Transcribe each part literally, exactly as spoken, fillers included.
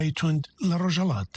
تند لرجلات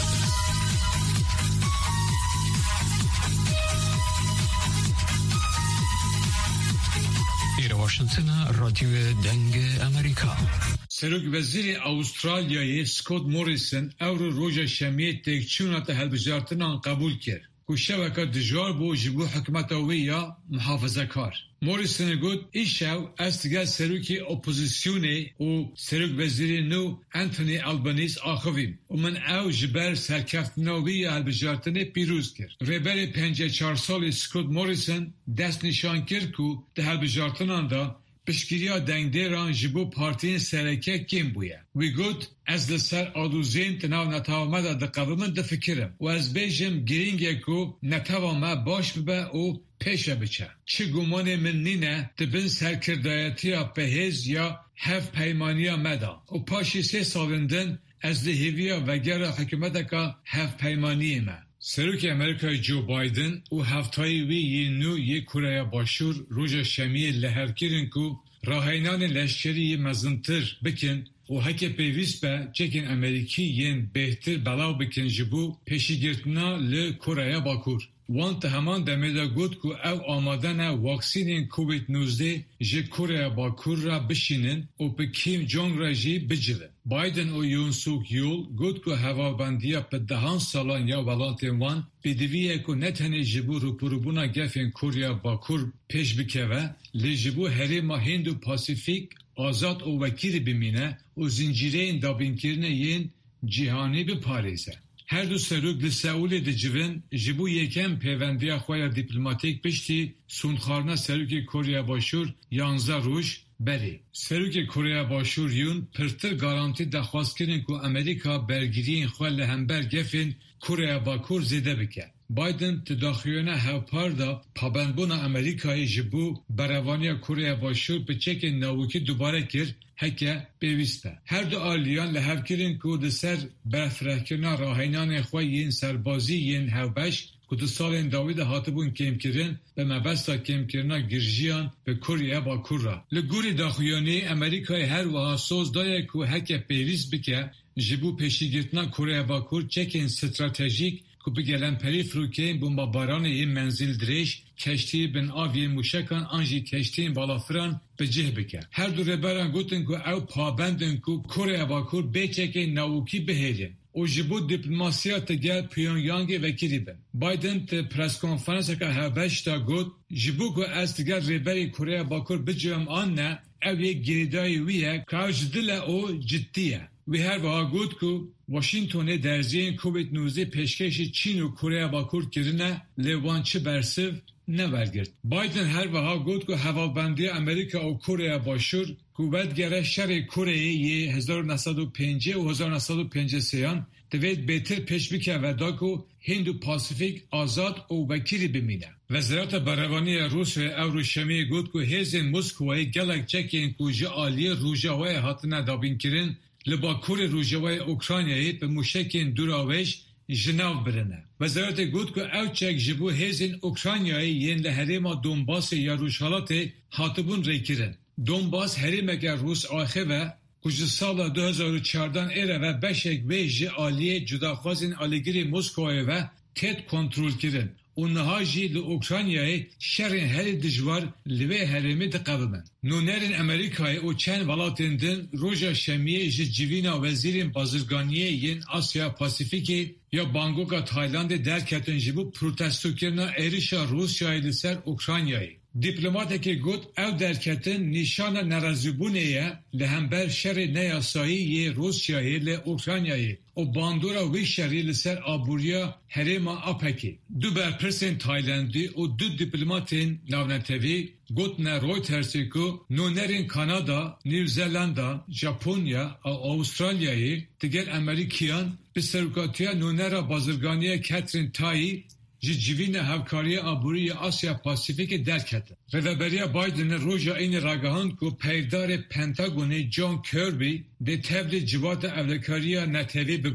ایره واشنطن رادیو دنگ امریکا. سروک وزیر استرالیای سکوت موریسن او رو روژا شمیه تکچونات هلبجارتنان قبول کرد. که شبکه دجار بو جبو حکمت ویا محافظه کار. موریسن گفت ایشو از دیگر سروکی اپوزیسیونی و سروک وزیر نو انتونی آلبانیز آخویم و من او جبر سرکفت نوی هلبجارتنه پیروز کرد. ریبر پنجاه چهار سال سکوت موریسن دست نشان کرد که ده هلبجارتنان دا پشگیریا دنگدران جبو پارتین سرکه کم بویا. وی گوت از لسر آدوزین تناو نتاومه ده قبلمن ده فکرم و از بیجم گرینگه که نتاومه باش ببه و پیشه بچه. چه گمان من نینه دبن سرکردایتی پهیز یا هف پیمانیا مدا و پاشی سه سالندن از لحیویا وگر حکومت که هف پیمانی ما. سروک امریکای جو بایدن و هفتایی وی یه نو یه کره باشور روژا شمیه لحرکرین که راهینان لشکری مزنتر بکن و هک پیویست به چکن امریکی ین بهتر بلاو بکن جبو پیشیگرتنا لکره باکور. وانت همان دمیده گود که او آمادن واکسین کووید نوزده جه کره باکور را بشینن و به کیم جونگ را جی بجلن. بایدن و یون سوک یول گود که هوابندیا په دهان سالان یا ولانتین وان بدویه که نتنه جبو رو پروبونا گفین کوریا باکور پیش بکوه لجبو هریما هندو پاسیفیک آزاد و وکیل بمینه و زنجیره این دابینکرنه ین جهانی بپاریزه. هر دو سروک ده سئول ده جوین جبو یکم پیوندی خواهی دیپلماتیک پشتی سونخارنا سروک کوریا باشور یانزده روش بری. سروک کره باشور یون پرتر گارانتی دخواست کردن که امریکا برگیری این خواه لهمبر گفین کره باکور زیده بکن. بایدن تداخیونه هاوپار دا پابندبون امریکای جبو بروانی کره باشور به چک نووکی دوباره کرد هکه بیویسته. هر دو آلیان لحو کردن که ده سر برفرهکنه راهینان خواه ین سربازی ین هاوبش که دو سال این داوید هاتبون کم کردن به مبستا کم کردن گرژیان به کوریه با کور را. لگوری داخویانی امریکای هر وها سوز دایه که هکه پیریز بکه جبو پیشیگرتنا کوریه با کور چکین استراتژیک که بگلن پری فروکین بمباران این منزل دریش کشتی بن آوی موشکان آنجی کشتی بالافران به جه بکه. هر دو ربران گوتن که او پابندن که کوریه با کور بیچکین نووکی بهیرین. و جبو دیپلماسیات گل پیونگیانگ وکیلی بن. بایدن ته پرس کنفرانس که هبش تا گوت جبو که از دیگر ریبری کره باکور بجرم آن نه او یک گریدای ویه که او جدل او جدیه. وی هر وها گوت که واشنطن درزین کووید نوزده پیشکش چین و کره باکور کرنه لیوان چه برسف نورگرد. بایدن هر وها گوت که هوابندی امریکا و کره باشور قوت گره شر کره یه هزار و نهصد و پنجاه و هزار و نهصد و پنجاه و سه دوید بهتر پیش بکه و دا که هندو پاسیفیک آزاد و وکیلی بمینه. وزارت بروانی روس و اوروشمی گفت که هیزن مسکوی گلک چکین که جه آلی روژاوی هاتنه دابین کرن لباکور روژاوی اوکراینیایی به موشکین دوراوش جناو برنه. وزارت گفت که او چک جبو هیزن اوکراینیایی ین لحریما دونباس یا روشالات هاتبون ریکرن. دونباس هریمگر روس آخه و کج سال دو هزار و چهارده ایره و بشک ویژه آلیه جداخوازین آلیگیری موسکوی و تید کنترول کرن. اونها جی لوکراینیای شرین هری دجوار لوی هریمی دقبمن. نونرین امریکای او چند ولاتندن روژا شمیه جی جیوینا وزیرین بازرگانیه ین آسیا پاسیفیکی یا بانگوکا تایلند درکتن جبو پروتستو کرنا ایریشا روسیای لسر اوکراینیای. دیپلماتی که گفت او درکتن نشان نرازیبونه لهمبر شر نیاسایی یه روسیایی ل اوکراینیایی و باندورا وی شری لسر آبوریا هریما آپکی. دو برپرسین تایلندی و دو دیپلماتین ناونتوی گفت نه رویترسی که نونرین کانادا، نیوزلندا، ژاپنیا و استرالیایی دیگر امریکیان به سرکاتیا نونرا بازرگانی کاترین تایی جیوین هفکاری آبوری آسیا پاسیفیک درکت. رهبری بایدن روژا این راگهان که پیدار پنتاگون جان کربی ده تبل جواد اولکاری نتوی ببه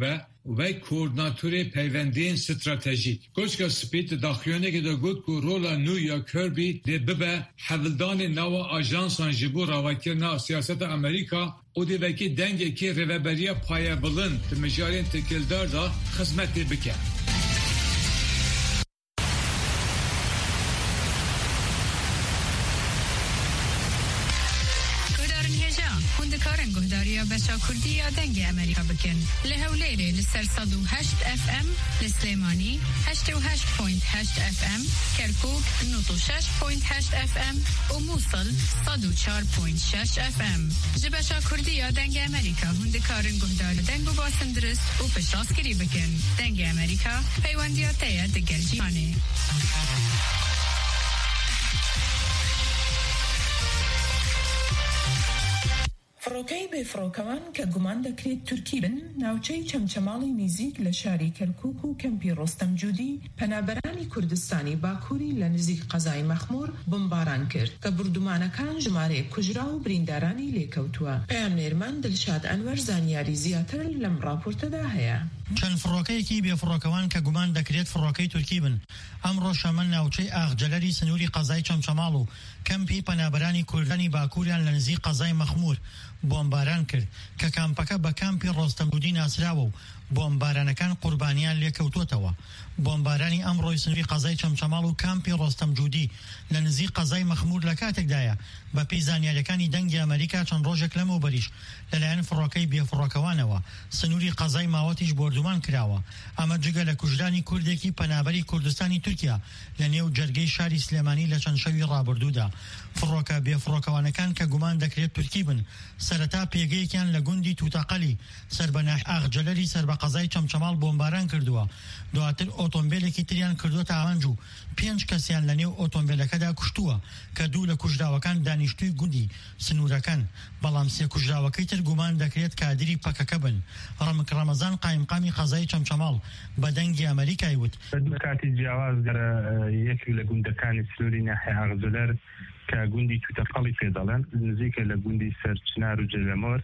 و کوردیناتور پیوندین استراتژیک گوشگا سپیت داخیونه که دا گوت کو رولا نویا کربی دی ببه حولدان نوا آژانسان جبو راوکرنا سیاست امریکا او دی وکی دنگی که روبریا پایه بلند تمجارین تکلدار دا خدمت بکه. کارن گهداریا بچا کردی یا دنگ امریکا بکن لهولیره لسر صد و هشت اف ام لسلیمانی هشت و هشت پوینت هشت اف ام کرکوک نوت و شش پوینت هشت اف ام و موصل صد و چار پوینت شش اف ام جه بچا کردی یا دنگ امریکا هند کارن گهدار دنگ و باسن درست و پشتاس کری بکن دنگ امریکا پیوندیا تیه دگر جیانه فڕۆکەی بێفڕۆکەوان کە گومان دەکرێت تورکی بن ناوچەی چەمچەماڵی نزیک لە شاری کەرکوک و کەمپی ڕۆستەم جوودی پەنابەرانی کوردستانی باکووری لە نزیک قەزای مەخموور بمباران کرد کە بردومانەکان ژمارەیەک کوژرا و بریندارانی لێکەوتووە. پەیامنێرمان دڵشاد ئەنوەر زانیاری زیاتر لەم راپۆرتەدا هەیە. چەند فڕۆکەیەکی بێفڕۆکەوان کە گومان دەکرێت فڕۆکەی تورکی بن ئەمڕۆ شەمە ناوچەی ئاغجەلەری سنووری قەزای چەمچەماڵ و کەمپی پەنابەرانی کوردانی باکووریان لە نزیک قەزای مەخموور بۆمباران کرد کە کامپەکە بە کامپی ڕۆستەم جوودی ناسراوە و بۆمبارانەکان قوربانیان لێکەوتوتەوە. بۆمبارانی ئەمڕۆی سنووری قەزای چەمچەماڵ و کامپی ڕۆستەم جوودی لە نزیک قەزای مەخموور لە کاتێکدایە بە پێی زانیاریەکانی دەنگی ئەمریکا چەند ڕۆژێک لەمەوبەریش لەلایەن فڕۆکەی بێفڕۆکەوانەوە سنووری قەزای ماوەتیش بردومان کراوە. ئەمە جگە لە کوژدانی کوردێکی پەنابەری کوردستانی تورکیا لە نێو جەرگەی شاری سلێمانی لە چەند شەوی ڕابردوودا. فڕۆکە بێفڕۆکەوانەکان کە گومان دەکرێت تورکی بن سەرەتا پێگەیەکیان لە گوندی توتەقەلی سەربەناح ئاغجەلەری سەر بە قەزای چەمچەماڵ بۆمباران کردووە. دواتر ئۆتۆمبیلێکی تریان کردوتە ئاوەنج و پێنج کەسیان لە نێو ئۆتۆمبیلەکەدا کوشتووە کە دوو لە کوژراوەکان دانیشتووی گوندی سنوورەکان بەڵام سێ کوژراوەکەی تر گومان دەکرێت کادری پەکەکە بن. ڕەمک ڕەمەزان قایمقامی قەزای چەمچەماڵ بە دەنگی ئەمریکای وت کاتی جیاواز گەرە یەکی لە گوندەکانی سنووری ناحیە ئاغجەلەر کە گوندی توتەقەڵی پێ دەڵێن نزیکە لە گوندی سەرچنار و جەلەمۆر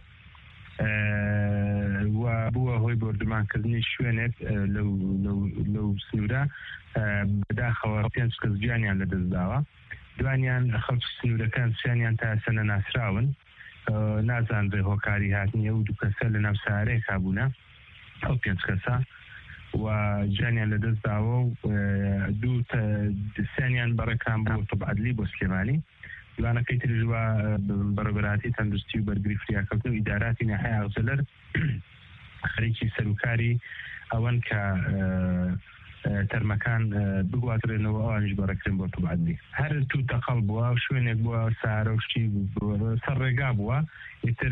و بووە هۆی بردومانکردنی شوێنێک لەو سنوورە بەداخەوە پێنج کەس گیانیان لەدەستداوە. دوانیان خەڵکی سنوورەکان سیانیان تا سەنە ناسراون نازانرێ هۆکاری هاتنیە و دوو کەسە لە ناو سارەیەکا بوونە ئەو پێنج کەسە و جانیان لەدەستداوە و دوو سیانیان بەڕێکان بوو تەبعەدلی بۆ سلێمانی دوانەکەی تریژوە بەڕێوەبەراتی تەندروستی و بەرگری فریاکەوتن و ئیداراتی ناحیە ئاغجەلەر خەریکی سەرۆکاری ئەوەن کە تەرمەکان بگواترێنەوە ئەوانش بەڕێکرێن بۆ تەبعەدلی. هەر توتەقەڵ بووە و شوێنێک بووە سارە و شتی سەر ڕێگا بووە ئیتر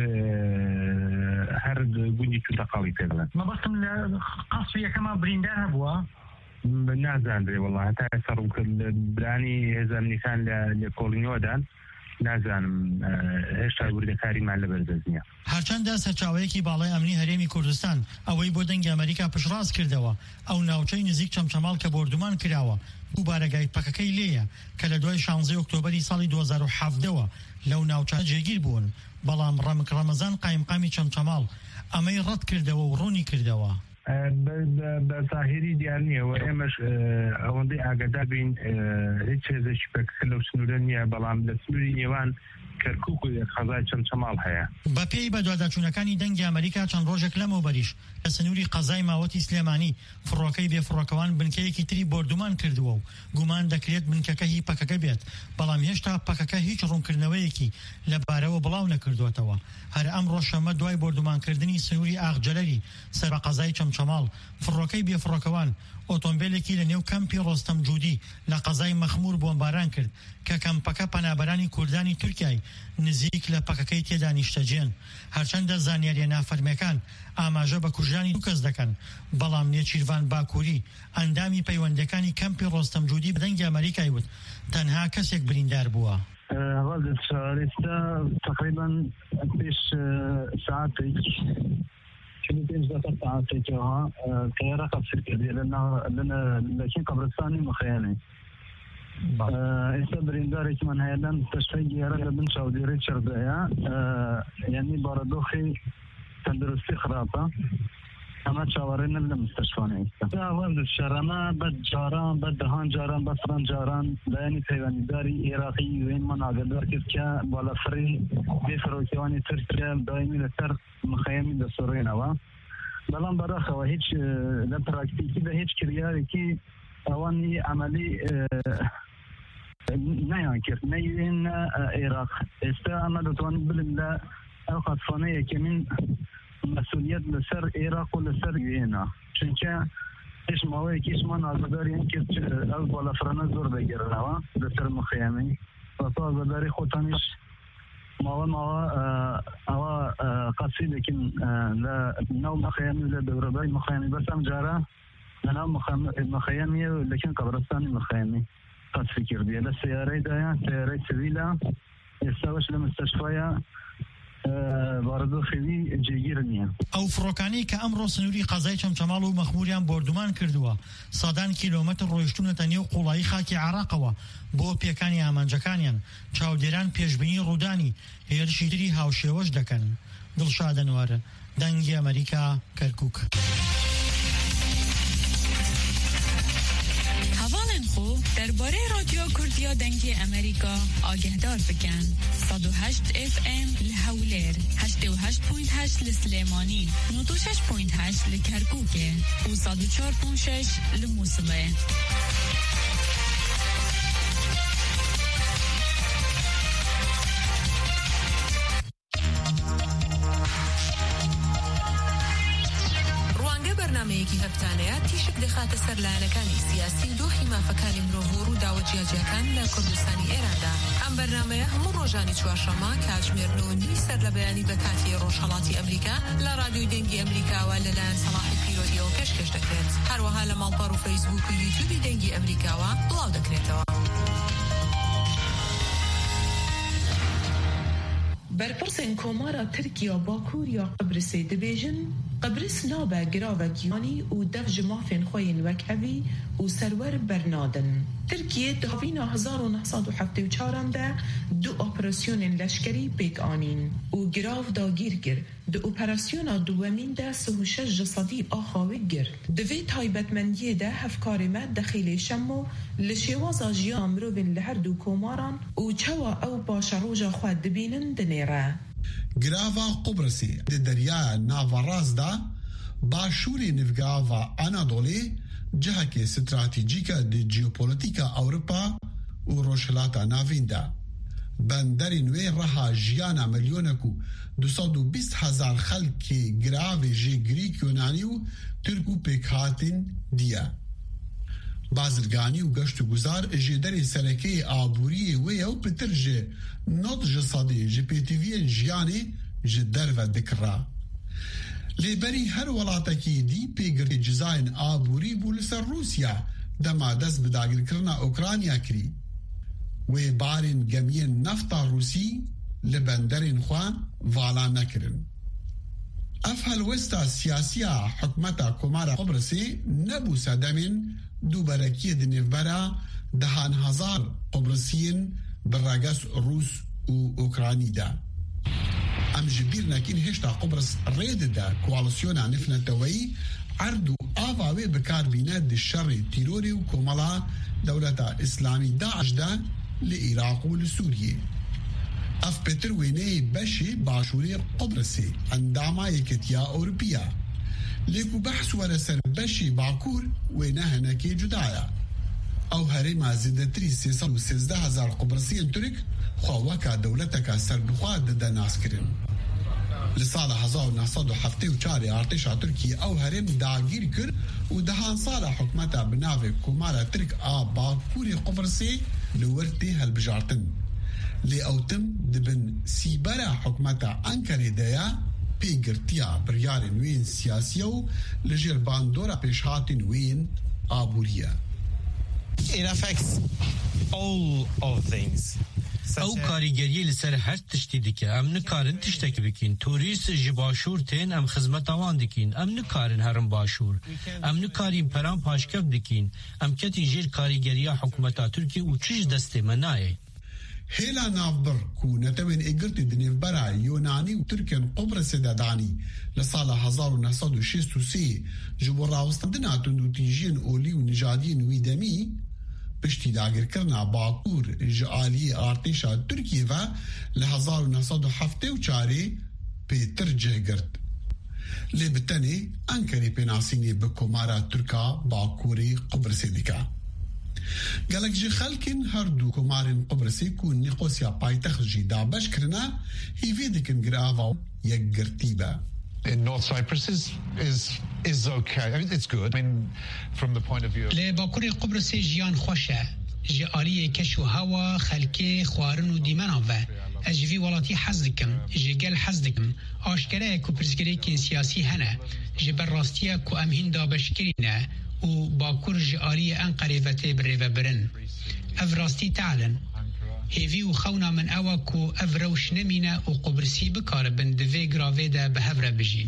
هەر گوندی توتەقەڵی پێ دەڵێن. مەبەستم لە قەسری یەکەما بریندار هەبووە نازانرێ وەڵڵا هەتا ئێستا برانی هێزانەکان لە کۆڵینیۆدان نازانم هێشتا وردەکاریمان لەبەردەست نییە. هەرچەندە سەرچاوەیەکی باڵای ئەمنی هەرێمی کوردستان ئەوەی بۆ دەنگی ئەمریکا پشتڕاست کردەوە ئەو ناوچەی نزیک چەمچەماڵ کە بردومان کراوە و بارەگای پەکەکەی لێیە کە لە دوای شانزەی ئۆکتۆبەری ساڵی دوو هەزار و حەڤدەوە لەو ناوچە جێگیر بوون بەڵام ڕەمک ڕەمەزان قایمقامی چەمچەماڵ ئەمەی ڕەت کردەوە و ڕوونی کردەوە. بە زاهیری دیار نییەوە ئێمەش ئەوەندەی ئاگادار بین هیچ هێزێکی پێکەکە لەو سنوورە نییە بەڵام لە سنووری نێوان کەرکوک و قەزای چەمچەماڵ هەیە. بە پێی بەدواداچوونەکانی دەنگی ئەمریکا چەند ڕۆژێک لەمەوبەریش لە سنووری قەزای ماوەتی سلێمانی فڕۆکەی بێفڕۆکەوان بنکەیەکی تری بردومان کردووە و گومان دەکرێت بنکەکە هی پەکەکە بێت بەڵام هێشتا پەکەکە هیچ ڕوونکردنەوەیەکی لەبارەوە بڵاو نەکردوێتەوە. هەر ئەمڕۆ شەمە دوای بردومانکردنی سنووری ئاغجەلەری سەر بە قەزای چەمچەماڵ فڕۆکەی بێفڕۆکەوان ئۆتۆمبیلێکی لە نێو کەمپی ڕۆستەم جوودی لە قەزای مەخموور بۆمباران کرد کە کەمپەکە پەنابەرانی کوردانی تورکیای نزیک لە پەکەکەی تێدا نیشتەجێن. هەرچەندە زانیاریە نافەرمیەکان ئاماژە بە کوژرانی دوو کەس دەکەن بەڵام نێچیروان باکووری ئەندامی پەیوەندەکانی کەمپی ڕۆستەم جوودی بەدەنگی ئەمریکای وت تەنها کەسێک بریندار بووە. غادة شارستا تقريبا بيش ساعتين كنت إنجازات ساعتين جوها طيارة قصير كده لأن لأن لكن قبرستاني مخياني إنسان برينداري كمان هيلان تشفي جيارة بن سعودي ريتشارد يا يعني باردوخي تندرستي خراطة اما چاورین المستشفانه است اول الشرمه بد جاران بد دهان جاران بسران جاران لانی پیونداری عراقی و این مناقضات که بالا فری بفروکیانی ترکیه دائمی لسر مخیمی در سوریه نوا بلان برای خواه هیچ لپراکتیکی به هیچ کریاری که اوانی عملی نیان کرد نیوین عراق استا اما دوتوان بلن اوقات فانه که من مسئولیت لسر عراق و لسر وینا چونکه ایش ماوی کیش من آزاداری این که او بالا فرانه زور بگیرن و لسر مخیمی و تو آزاداری خودتانیش ماوا ماوا اوا قصیده که نو مخیمی لدوربای مخیمی بس هم جاره نو مخیمی لیکن قبرستانی مخیمی قد فکر بیه لسیاره دایا سیاره سویله استوش لمستشفایا واردو خیلی جگیر نیه او فروکانی که امرو سنوری قضای چمچمال و مخموریان بردومان کردووە سادان کیلومتر ڕۆیشتونەتە نێو قوڵایی خاکی عراقەوە بۆ پێکانی ئامانجەکانیان چاودێران پێشبینی ڕوودانی هێرشی تری هاوشێوەش دەکەن. دڵشاد ئەنوار، دەنگی ئەمریکا، کەرکووک. هەواڵێن خۆ دەربارەی رادیۆ کوردیا دەنگی ئەمریکا ئاگهدار بکەن. صد و هشت اف ام لهولێر، هشت و هشت پوینت هشت لسلێمانی، نۆ و شش پوینت هشت لکەرکووکێ و صد و چهار پوینت شش لمووسڵێ. برنامەیەکی هەفتانەیە تیشک دەخاتە سەر لایەنەکانی سیاسی دۆخی مافەکانی مرۆڤ و داوە جیاجیەکان لە کوردستانی ئێراندا. ئەم بەرنامەیە هەموو ڕۆژانی چوارشەممە کاتژمێرنەوە نوی سەر لە بەیانی بە کاتی ڕۆژهەڵاتی ئەمریکا لە رادیۆی دەنگی ئەمریکاوە لەلایەن سەلاحی پیرۆزیەوە پێشکەش دەکرێت. هەروەها لە ماڵپەڕ و فەیسبووک و یوتیوبی دەنگی ئەمریکاوە بڵاو دەکرێتەوە. برپرسên komara Tirkiya Bakur ya Qibrisê dibêjin Qibris nabe giravekiyani û dev ji mafên xwe yên wekhevî û serwer bernadin. Tirkiye di havîna hezar û neh sed û heftê û çaran de du operasyonên leşkerî pêk anîn û girav dagîr kir. Di operasyona duwemîn de sih û şeş ji sedî a xawê girt. Di vê taybetmendiyê de hevkarê me dexîlê şemo li şêwaza jiyana mirovên li her du komaran û çawa ew paşeroja xwe dibînin dinêre. Girava Qibrisê di derya Navaraz da başûrê nivgava Anadolê cihekê stratejîk e di jeopolîtika Ewropa û Rojhilata Navîn de. Benderên wê reha jiyana milyonek û du sed û bîst hezar xelkê giravê jê Grîk, Yunanî û Türk û pêkhatîn diye. Bazirganî û geşt û guzar ji derê serekeyê aboriyê wê ew pitir ji nod ji sedê ji pêtiviyên jiyanê ji derve dikira. Lêberî her welatekî dî pêgirtê cizayên aborî bû li ser Rûsya dema dest bi dagirkirina Ukrayna kirî. Wê barên gemiyên nefta Rûsî li benderên xwe vala nekirin. Ev helwesta siyasiya hikûmeta Komara Qibrisê nebû sedemên دووبەرەکیە di nêvbera dehan hezar Qibrisiyên bi reges Rûs û Ukranî de. Em ji bîr nekin hêşta Qibris rê dide koalîsyona nifneteweyî erd û ava wê bikarbîne di şerê tîrorê û komela Dewleta İslamî Daeş de li Iraq û li Sûriyê. Ev pêtir wêneyê beşê başûrê Qibrisê endama Yekîtiya Ewropîya. لێکو بەحس وەرە سەر بەشی باکوور وێنە هەنەکێ جودایە. ئەو هەرێما زیندەتری سێ سەد و سێزدە هەزار قوبرسیên Türk xweweka dewleteka serbixwe dide naskirin. Li sala hezar û neh sed û heftê û çarê artêşa Tirkiyê ew herêm dagîr kir û dihan sala hikûmeta bi navê Komara Tirk a Bakurê Qibrisê li wir tê helbijartin. Lê ew tim dibin sîbera hikûmeta Enkerê de ye pêgirtiya biryarên wên siyasî û li jêr bandora pêşhatên wên aboriye. It affects all of things. ئەو کاریگەریە لەسەر هەر تشتی دکە ئەم نکارن تشتێکی بکەین تۆریست ji باشوور tên ئەم خزمەتا wan dikîn ئەم nikarin herin başûr ئەم nikarîn peran paşkev dikîn ئەم ketîn jêr karîgeriya hikûmeta Tirkiye û çi ji destê me nayê. هێلا ناوبڕ و نەتەوێن ئێگرتی دنێڤبەرە یۆنانی و تورکێن قوبرسێ دەدانی لە ساڵە هەزار و نەسەد و شێست و سێ ji bo rawestandina tundûtîjiyên olî û nijadiyên wî demî piştî dagirkirina Bakur ji aliyê artêşa Tirkiye ve li hezar û nehsed û heftê û çarê pêtir cihgirt. Lê bi tenê Enkerê pênasînê bi komara Tirka Bakurê Qubrısê dike. Gelek ji xelkên her du komarên Qubrısê ku Nîqosya paytext jî dabeş kirine hîvê dikin girava yekgirtî be. In North Cyprus is is is okay. I mean, it's good. I mean, from the point of view. Le Bakurê Qubrısê jiyan xweş e. Ji aliyê keş û hewa, xelkê, xwarin û dîmenan ve. Ez ji vî welatî hez dikim, ji gel hez dikim. Aşkere ye ku pirsgirêkên siyasî hene. Ji ber rastiya ku em hîn dabeşkirîne û Bakur ji aliyê Enqerê ve tê birêvebirin. Ev rastî teelin. Hêvî û xewna min ew e ku ev rewş nemîne û Qubrısî bikaribin di vê giravê de bi hev re bijîn.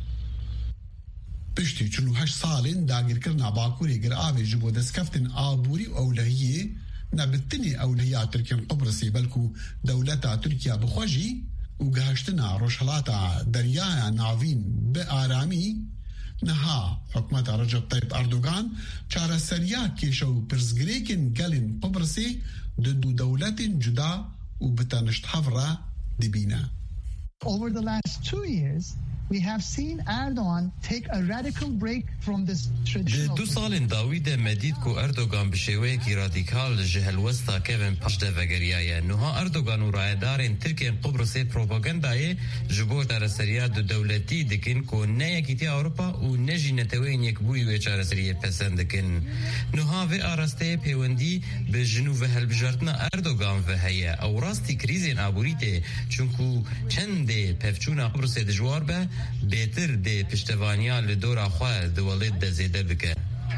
Piştî çil û heşt salên dagirkirina Bakurê giravê ji bo destkeftên aborî û ewlehiyê ne bi tinê ewlehiya Tirkiyên Qubrısê belkû dewleta Tirkiya bixwe jî û gihiştina rojhilata deryaya navîn bi aramî niha hikûmeta Recep Tayyip Erdogan çareseriya kêşa û pirsgirêkên gelên Qubrısê di du dewletên cuda û bi tenişthev re dibîne. Over the last two years, we have seen Erdogan take a radical break from this traditional. د دو سالên dawî de medît ku Erdogan bi şêweyekî radîkal ji helwesta kevin piştevegeriya niha Erdogan û rayedarên Tirkiyên Qubrısê propagandayê ji bo çareseriya du dewletî dikin ku ne Yekîtiya Ewropa û ne jî neteweyên yekbûyî wê çareseriyê pesend dikin. Niha vê arasteyê peywendî bi jinû ve helbijartina Erdogan ve heye ew rastî krîzên aborî tê çunku çendê pevçûna Qubrısê dijwar be bêtir dê piştevaniya li dora xwe di welê de zêde bike.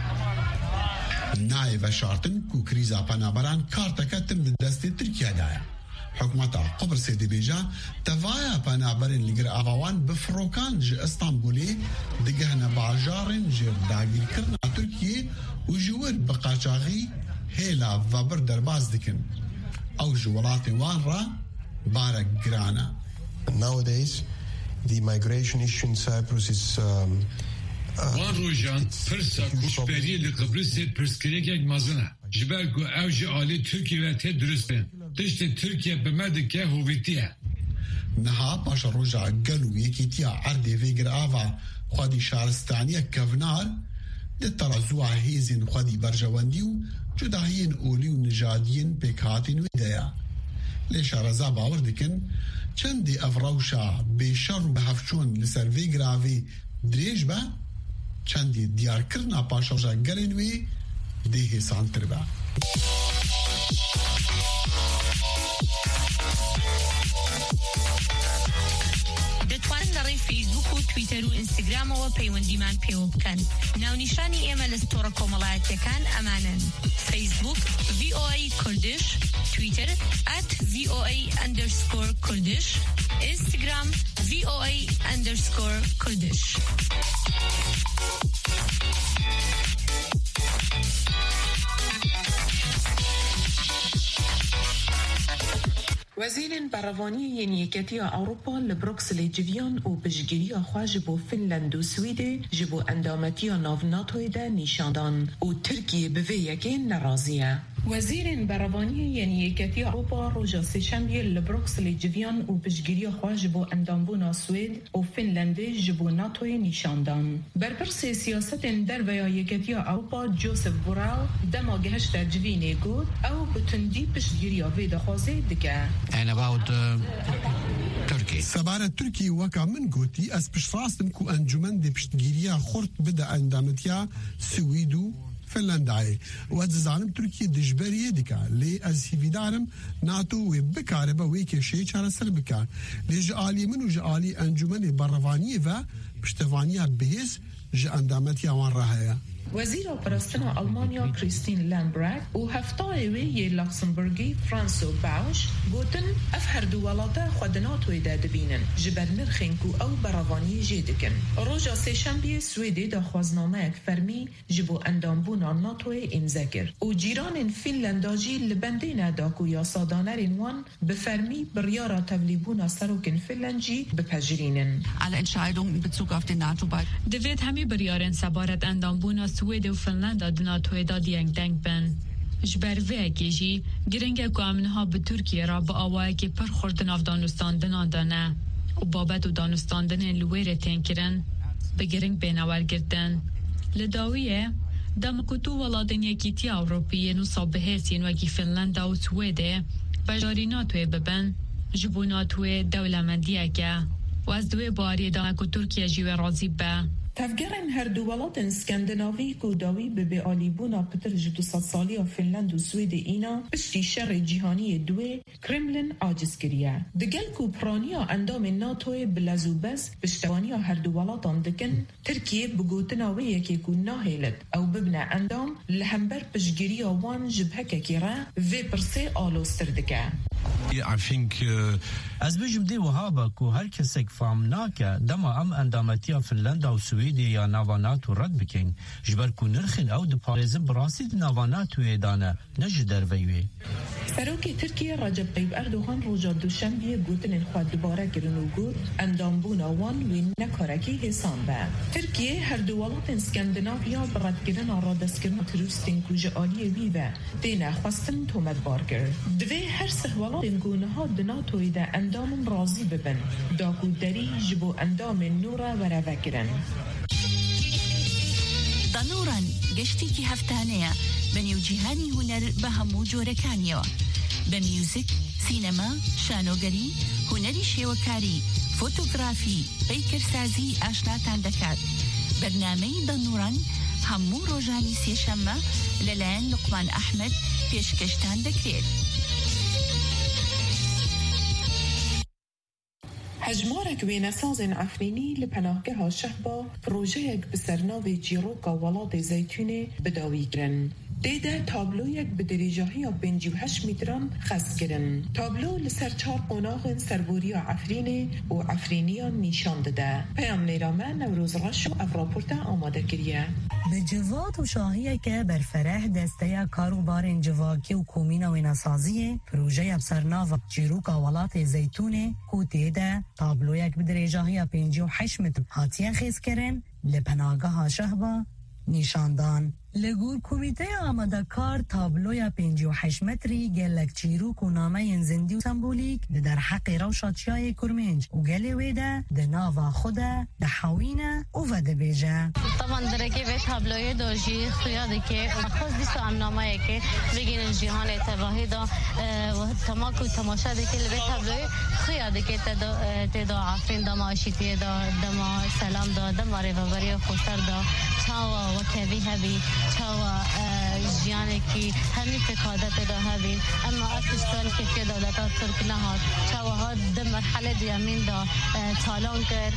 Nayê veşartin ku krîza penaberan karteke tim di destê Tirkiyeyê de ye. Hikûmeta Qubrısê dibêje tevaya penaberên li gir avawan bi firokan ji İstanbulê digihine bajarên ji dagîrkirina Tirkiyê û ji wir bi qaçaxî hêla vebir derbas dikin. Ew ji welatên wan re barek giran e. Nowadays, the migration issue in Cyprus is um, Van rojan pirsa koçberiyê li Qibrîsê pirsgirêkek mezin e. Ji ber ku ew ji alî Tirkiye ve tê durist bin. Tiştê Tirkiye bi me dike hovîtî ye. Niha paşa roja gel û yekîtiya erdê vê girava xwedî şaristaniyek kevnar di terazûa hêzên xwedî berjewendî û cudahiyên olî û nijadiyên pêkhatên wê de ye. Lê şareza bawer dikin çendê ev rewşa bêşer û bihevçûn li ser vê giravê dirêj be çendê diyarkirina paşaroja gelên wê dê hêsantir be. دەتوانن لە ڕێی فیسبوک و تویتەر و ئینستاگرامەوە پەیوەندیمان پێوە بکەن. ناونیشانی ئێمە لە ستۆڕە کۆمەڵایەتیەکان ئەمانن: فیسبوک وی او ای کوردش، تویتر at voa underscore kurdish, Instagram voa underscore kurdish. وزیر بەڕەوانی یەنیەکەتیە ئەوروپا لە بروکسلê civiyan û piştgiriya xwe ji bo Finland û Swêdê ji bo endametiya nav NATOyê de nîşandan û Tirkiye bi vê yekê nerazî ye. Wezîrên Berevaniya Yeniyeketiya Ewropa roja sêşembiyê li Brukselê civiyan û piştgiriya xwe ji bo endambûna Swêd û Finlandê ji bo NATOyê nîşandan. Berpirsê siyasetên derveya Yeketiya Ewropa Joseph Borrell dema gihişta civînê got ew bi tundî piştgiriya vê dixwazê dike. And about uh, Turkey. Sebara Türkiye weka min gotî ez piştrastim ku encûmen de piştgiriya xurt bide endametiya Swêd û Finlandayê. We dizanim Tirkiye dijberiyê dike. Lê ez hîvîdarim NATO wê bikaribe wê kêşeyê çareser bike. Lê ji alî min û ji alî encûmenê berrevaniyê ve piştevaniya bihêz ji endametiya wan re heye. وزیر پرستنا آلمانیا کریستین لامبرگ و هفتای وی لوکسمبورگی فرانسو باوش گوتن اف هر دو ولاتا خودنات وی داد بینن جبر نرخین کو او براوانی جیدکن روژا سه شنبه سویدی دا خوازنامه اک فرمی جبو اندامبونا ناتوی امزاکر و جیران فینلنداجی لبندین داکو یا سادانرین وان بفرمی بریارا تولیبونا سروکن فینلندجی بپجرینن alle Entscheidungen in Bezug auf den NATO-Beitritt. دوید همی بریارن سبارت اندامبونا سوید و فنلندا دناتوی دا دیانگ دنگ بن. جبر وی گیجی گرنگ که امنها به ترکیه را با آوائه که پر خوردن اف دانستان دنان دانه و بابت و دانستان دنه لویره تین کرن به گرنگ بینوار گردن. لداویه دم کتو ولادن یکیتی اوروپیه نو صابهسین وگی فنلندا و سویده بجاری ناتوی ببن جبو ناتوی دولمندیه که و از دوی باری دانه که ترکیه جیوه رازی به تفگرن هر دو ولات اسکندناوی کو داوی به به آلیبونا پتر جدو صد سالی فنلند و سوید اینا پشتی شر جهانی دوی کرملین عاجز کریه دگل کو پرانیا اندام ناتوی بلزوبس پشتوانیا هر دو ولاتان دکن ترکیه بگوتناوی یکی کو ناهیلت او ببنا اندام لهمبر پشگیریا وان جبهک کیرا وی پرسه آلوستر دکه I think uh, از بجم دی وهابا کو هر کسک فهم ناکه دما ام اندامتیا فنلندا و سویدی یا نوانات و رد بکن جبر کو نرخین او دو پارزم براسی دی نوانات و ایدانه نجدر ویوی سروکی ترکیه رجب طیب اردوغان روژا دوشنبیه گوتن خواد دوباره گرن و گوت اندام بونا وان وین نکارکی حسان به ترکیه هر دو ولات اسکندناویا برد گرن را دست گرن تروستین کوج آلیه وی و دینه خواستن تومت بارگر دوی هر سه ولات گونه ها دناتوی ده اندام راضی ببن داکو دری جبو اندام نورا و روکرن دانوران گشتی که هفتانه بنیو جیهانی هنر به همو جورکانیو به میوزیک، سینما، شانوگری، هنری شیوکاری، فوتوگرافی، پیکرسازی آشناتان دکات برنامه دانوران همو روزانی سی شنبه لالان لقمان احمد پیشکشتان دکرید هجمارك بين سازن عفريني لپناهگاه شهبا پروژه‌یک به سرناو جیروکا ولاد زیتونه بداوی کرن. دیده تابلویک به درجه‌های پنجاه و هشت متران خاص کرن. تابلو لسر چهار قناغ سربوری عفرینه و عفرینیان نشان داده. پیام نیرامه نوروز رشو افراپورتا آماده کریه. به جواد و شاهیه که بر فرح دسته کاروبار جواکی و کومین و نسازیه پروژه بسرناو جیروکا ولات زیتونه کو دیده تابلویک به درجه‌های پنجاه و هشت متر هاتیه خیز کرن لپناهگاه شهبا نشاندان. لگور کمیته آماده کار تابلوی پنجاه و هشت متری گلک چیروک و نامه زندی و سمبولیک در حق روشاتشای کرمنج و گلی ویده ده ناوا خوده ده حوینه و وده بیجه طبعا درکی به تابلوی دوجی خیاده که خود دیستو امنامه که بگین جیهان اتباهی دا و تماک و تماشا ده که به تابلوی خیاده که تدا عفرین دا معاشیتی دا دما سلام دا دما ریوبری خوشتر دا چاوا و کبی هبی چاوا جیانی که همین فکادت دا هبین اما افشتان که که دولتا ترک نهاد چاوا ها ده مرحله دیامین دا تالان کرد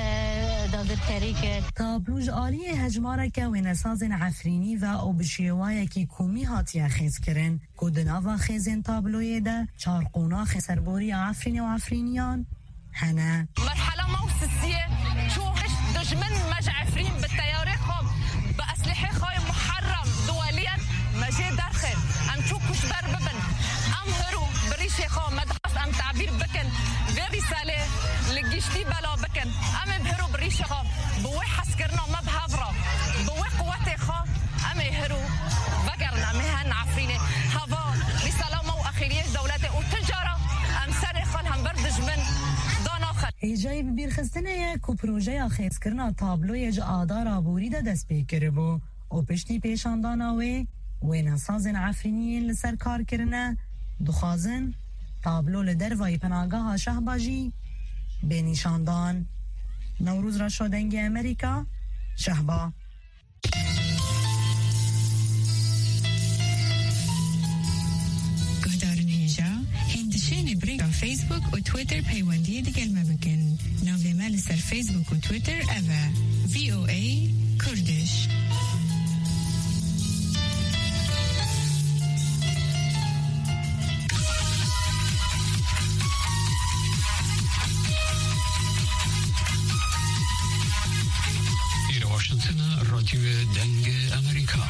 داگر کری کرد تابلوج آلی هجماره که وینساز عفرینی و او بشیوای که کومی هاتیه خیز کرن کدناوا خیزین تابلوی ده چار قوناخ سربوری عفرینی و عفرینیان هنه مرحله موسسیه چوهش دجمن مج عفرین بالتياري خام بأسلحة خاي محرم دوليا مجي درخل ام تشوكوش بر ببن ام هرو بريشي خام مدخص ام تعبير بكن في رسالة لقيشتي بلا بكن ام بهرو بريشي خام بوي حسكرنا ما بهافرا بوي قواتي خام ام هرو بقرنا مهن عفريني هافا رسالة مو أخيرية دولتي وتجارة ام سري خان هم بردج من ایجای ببیر خستنه کو پروژه خیز کرنا تابلوی جا آدار آبوری دا دست بیکره بو او پشتی پیشانداناوی وینا سازن عفرینیین لسر کار کرنه دخوازن تابلو لدروای پناگاه شهباجی به نشاندان. نوروز را شدنگ امریکا شهبا بريغا فيسبوك و تويتر پیوندی دیگر مبکن. ناوی مال سر فیسبوک و تویتر اوه وی او ای کردش. رادیو دنگ امریکا.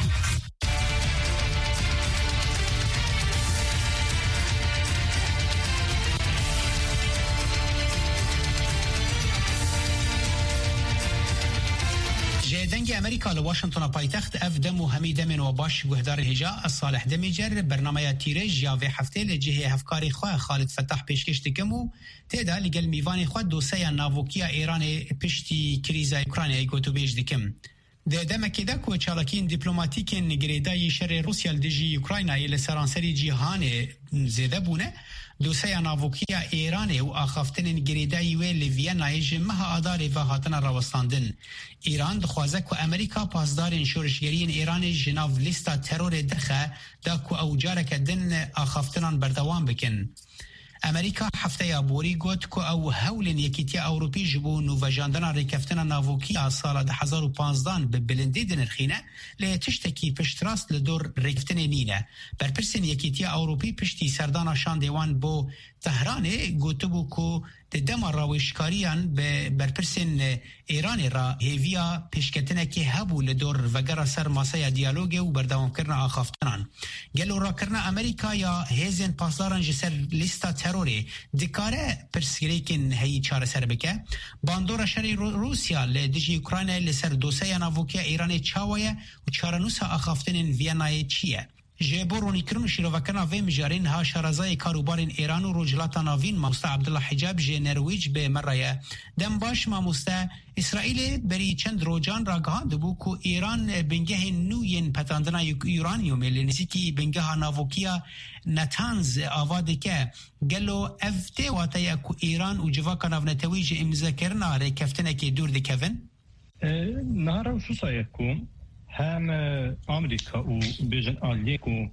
دنگ امریکا لواشنطن پایتخت اف دم و همی دمن و باش گهدار هجا الصالح دمی جر برنامه تیرج یا و هفته لجهه هفکاری خواه خالد فتح پیشکش دکم و تیدا لگل میوان خود دوسه ناوکیا ایران پشتی کریزا اوکراینیا گوتو بیش دکم. ده دمکی دا که چالاکین دیپلوماتیک نگریدای شر روسیا لدجی اوکراینای لسرانسری جیهان زیده بونه دوسه ناوکیا ایران و آخافتن نگریدای و لویانای جمعه آدار و هاتن راوستاندن. ایران دخوازه که امریکا پاسدار شورشگرین ایران جناو لیستا ترور درخه دا که اوجارک دن آخافتنان بردوان بکن. امریکا هفته یا بوری گوت که او هولن یکیتی اوروپی جبو نووژاندن ریکفتن ناوکی سال ده هزار و پانزده به بلندی دنرخینه لی تشتکی پشت راست لدور ریکفتن نینه. برپرسن یکیتی اوروپی پشتی سردان شان دیوان بو تهرانه گوتو بو که دم راوشکاریان به برپرسن ایران را هیویا پیشکتنه که هبو لدور وگر سر ماسای دیالوگ و بردوام کرنا آخافتنان. گلو را کرنا امریکا یا هیزن پاسداران جسر لیستا تروری دکاره پرسگریکن هی چاره سر بکه باندور شر روسیا لدجی اوکراین لسر دوسه ناوکیا ایران چاویه و چارنوسا آخافتن وینای چیه. جبرونی کرن شیروکنا و مجارین ها شرازای کاروبارین ایران و رجلات ناوین ماموستا عبدالله حجاب جه نرویج به مرایه دم باش ماموستا اسرائیل بری چند روجان را گهاند بو که ایران بنگه نوین پتاندنا یورانیوم لنزیکی بنگه ناوکیا نتانز آواده که گلو افته واتیا که ایران و جواکا ناونتویج امزا کرنا ریکفتنه که دور دکوین؟ نهارم سو سایکو هم امریکا و بیژن آلیکو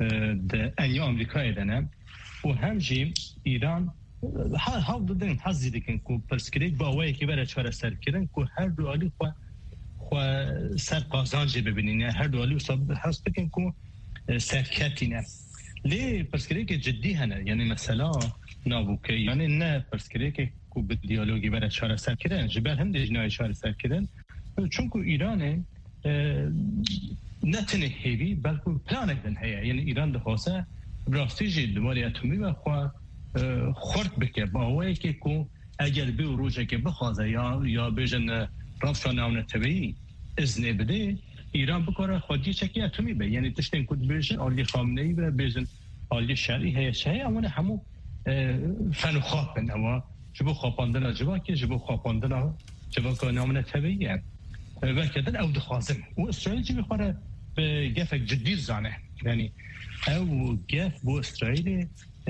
د انیا امریکا ایدنه و هم جیم ایران هر حال دادن حزی دکن کو پرسکریک با وای که برای چهار سر کردن کو هر دو آلی خو خو سر قازانجی ببینین هر دو آلی صاحب حس بکن کو سرکتینه لی پرسکریک جدی هنه یعنی مثلا نابوکی یعنی نه پرسکریک کو به دیالوگی برای چهار سر کردن جبر هم دیجنای چهار سر کردن چون کو ایرانه نه تنه هیوی بلکه پلانک دن هیا یعنی ایران دخواسته براستیجی دماری اتمی و خواه خورد بکه با وایی که که اگر بی و روژه که بخوازه یا یا بیجن رافشان ناونه طبیعی ازنه بده ایران بکاره خودی چکی اتمی به یعنی تشتین کد بیجن آلی خامنهی و بیجن آلی شرعی هیا شهی امونه همو فنو خواب بند اما جبو خواباندن جبا که جبو خواباندن جبا که ناونه طبیعی و کدن او دخوازم و اسرائیل چی بخواره به گفک جدی زانه یعنی او گف بو اسرائیل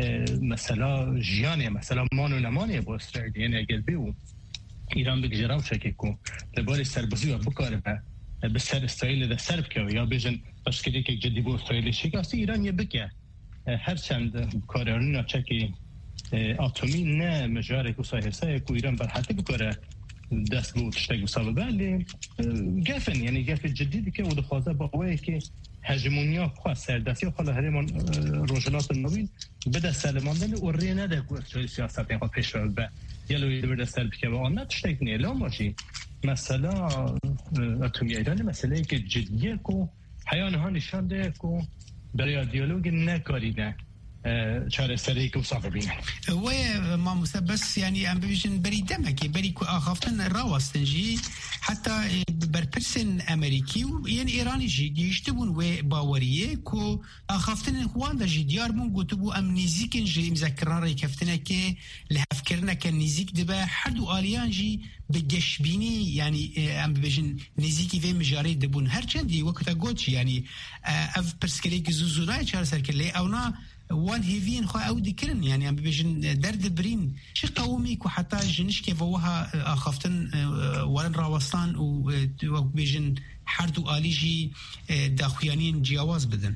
مثلا جیانه مثلا مانو نمانه بو اسرائیل یعنی اگر بیو ایران بگجراو شکی کن لباری سربازی و بکاره به سر اسرائیل ده سرب که یا بیجن بشکری که جدی بو اسرائیل شکاستی ایران یه بکه هرچند کارارون چکی اتمی نه مجاره که سایرسه که ایران برحتی بکاره دست بود تشتاق بسابقه لی گفن یعنی گف جدیدی که او دخوازه با قوه که هجمونیا خواه سردستی و خاله هریمان روشنات النوین بده سلماندن و ری نده که اسرائیل سیاست اینقدر پیش رو به یلوی دو برده سلب که با آن نه تشتاق نیلان باشی مثلا اتمی ایرانی مسئله که جدیه که حیانه ها نشان ده که برای دیالوگ نکاریده چاره سری که وصافه بینه و ما مسبس يعني ام بيجن بري دمك بري كو اخافتن راوستنجي حتى بربرسن امريكي يعني ايراني جي يشتبون و باوريه كو اخافتن هوان دا جي ديار مون قوتبو ام نيزيكن جي مذكران ري كفتنا كي لهفكرنا كان نيزيك دبا حدو اليان جي بجشبيني يعني ام بيجن نيزيكي في مجاري دبون هرچندي وقتا قوتش يعني اف برسكليك زوزوناي چار سركلي اونا وان هيفين خو او ديكرن يعني ام بيجن درد برين شي قومي كو حتى جنش كيف وها اخفتن ورن راوستان و بيجن حردو اليجي داخيانين جواز بدن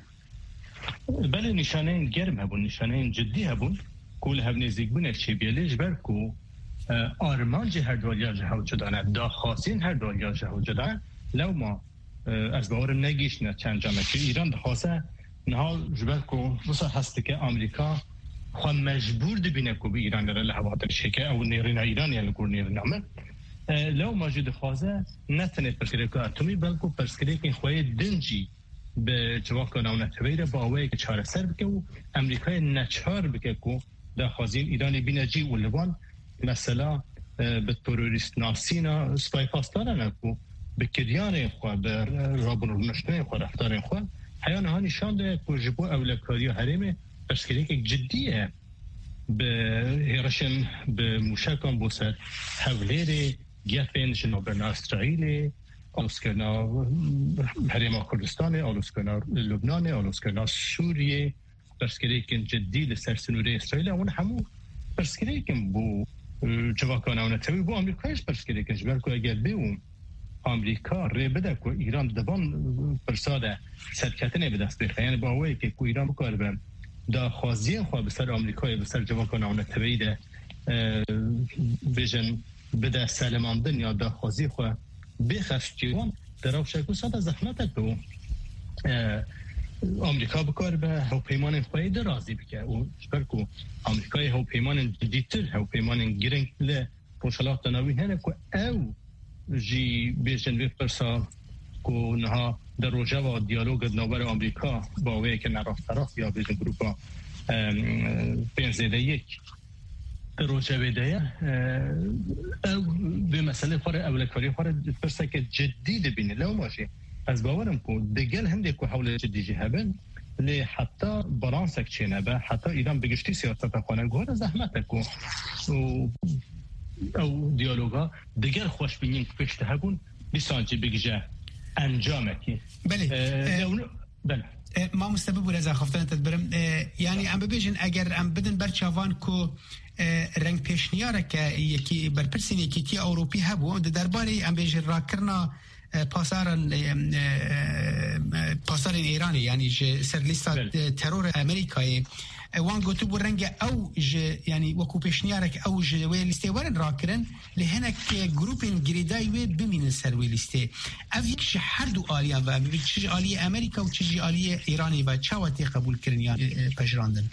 بله نشانين گرم هبون نشانين جدي هبون كل هب نزيك بون چي بيلج بركو آرمان جه هر دولیا جه جدانه دا خاصین هر دولیا جه جدانه لو ما از باورم نگیش نه چند جامعه که ایران دا خاصه نهال جبر کو وصل هست که آمریکا خو مجبور دی بینه کو به ایران را لحوات شکه او نیرین ایران یا لگور نیرین عمل لو موجود خوازه نتنه پرسکریک اتمی بلکو پرسکریک خواه دنجی به جواکان او نتویره با اوه که چاره سر بکه و امریکای نچار بکه که در خوازین ایرانی بینجی و لبان مثلا به تروریست ناسینا سپای پاسدارن که به کریان خواه به رابون رو نشنه خواه رفتار خواه حیان ها نشان ده که جبو اولکاری و حریم پرسکریک جدیه به هیرشن به موشکان بوسر حولیره گفین جنوبنا اسرائیل آلوسکرنا حریم کردستان آلوسکرنا لبنان آلوسکرنا سوریه پرسکریکن جدی لسر سنوره اسرائیل اون همو پرسکریکن بو جواکان اون تبی بو آمریکایش پرسکریکن جبر که اگر بیوم آمریکا ری بده که ایران دبان پرساده سرکتنه به دست بخواه یعنی با اوی که که ایران بکار برن دا خوازی خواه بسر آمریکای بسر جواکان اون تبی ده بیجن بده سلماندن یا دا خوازی خواه بخشتیوان در او شکل ساده زحمت که آمریکا بکار به هوپیمان خواهی در رازی بکه و شکر که آمریکای هوپیمان جدیدتر هوپیمان گرنگ له پوشلات دناوی هنه که او جی بیشن وی پرسا که نها در روژه و دیالوگ نوبر آمریکا با وی که نراف طرف یا بیشن گروپا پینزیده یک در روژه ویده او به مسئله خواه اولکاری خواه پرسا که جدید بینه لو ماشی از باورم که دگل هنده که حول جدی جهبن لی حتی برانسک چینه به حتی ایران بگشتی سیاست خانه گوهر زحمت که او دیالوگا دگل خوش بینیم که پشت هبون بیسانجی بگجه انجامه که بله بله ما مستبب و رضا خفتان تدبرم یعنی ام ببیجن اگر ام بدن برچاوان که رنگ پیشنیاره که یکی برپرسین یکی تی اوروپی هبو درباره ام بیجن را کرنا پاسارن پاسارن ایرانی یعنی سر لیستا ترور امریکایی وان گوتو بو رنگ او ج یعنی وکو پیشنیارک او ج وی لیسته ورن راکرن لهنک گروپین گریدای وی بمین سر وی لیسته اف یک هر دو آلیان و چه آلی امریکا و چه آلی ایرانی و چاوتی قبول کردن یا پجراندن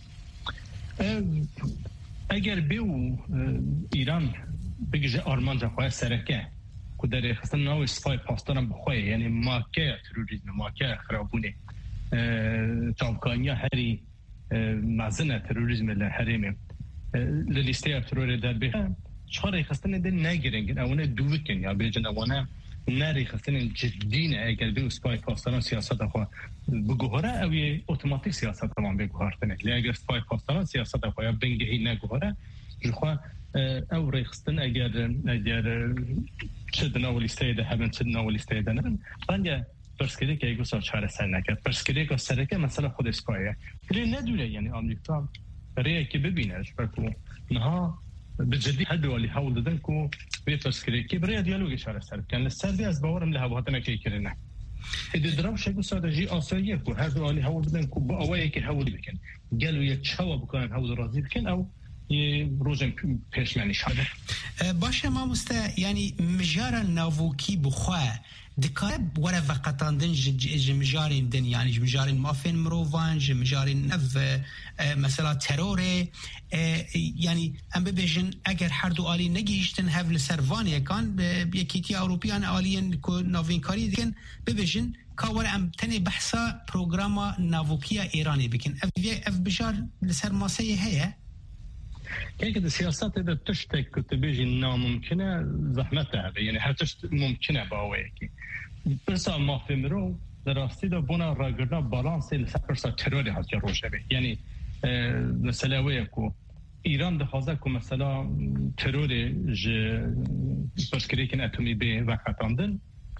اگر بیو ایران بگه آرمان خواهد سرکه که در خستن ناو سپای پاسدارم بخواه یعنی ماکه تروریزم ماکه خرابونه چاوکانیا هری مزنه تروریزم لحرمه للیسته ترور در به چهار خستن ده نگیرنگن اونه دوکن یا بیجن اونه نری خستن جدینه اگر به سپای پاسداران سیاست خواه بگوهره اوی اتوماتیک سیاست خواه بگوهرتنه لی اگر سپای پاسداران سیاست خواه یا بنگهی نگوهره جخواه او ریخستن اگر اگر چه ناو لیسته ده هبن چه ناو لیسته ده نبن بنده پرسکری که ایگو سا چاره سر نکرد پرسکری که سرکه مثلا خود اسپایه کلی ندوله یعنی آمریکا ریه که ببینه برکو نها به جدی حد والی حول دادن که به پرسکری که برای دیالوگی چاره سر کن لسر بی از باورم لحواتنه که کرنه ایده دراوش ایگو سا ده جی آساییه که هر والی حول دادن که با آوائه که حول بکن گلو یک چوا بکنن حول رازی بکن او یه روزم پیشمنی شده باشه ما مسته یعنی مجار ناووکی بخواه دکاره وره وقتاندن جمجارین دن یعنی جمجارین مافین مروفان جمجارین نف مثلا تروره یعنی ام ببیجن اگر هر دو آلی نگیشتن هفل سروانیه کان یکیتی اوروپیان آلین که ناوین کاری دیگن ببیجن کاور ام تنی بحثا پروگراما ناووکی ایرانی بکن اف بجار لسر ماسه هیه که که سیاست ده تشتک که تبیجی ناممکنه زحمته یعنی هر تشت ممکنه باوی که برسا ما فهمرو در راستی ده بونا راگرنا بالانسی لسر برسا تروری هست که روشه بی یعنی مثلا وی که ایران ده خوازه که مثلا تروری پرسکریکن اتمی بی وقتاندن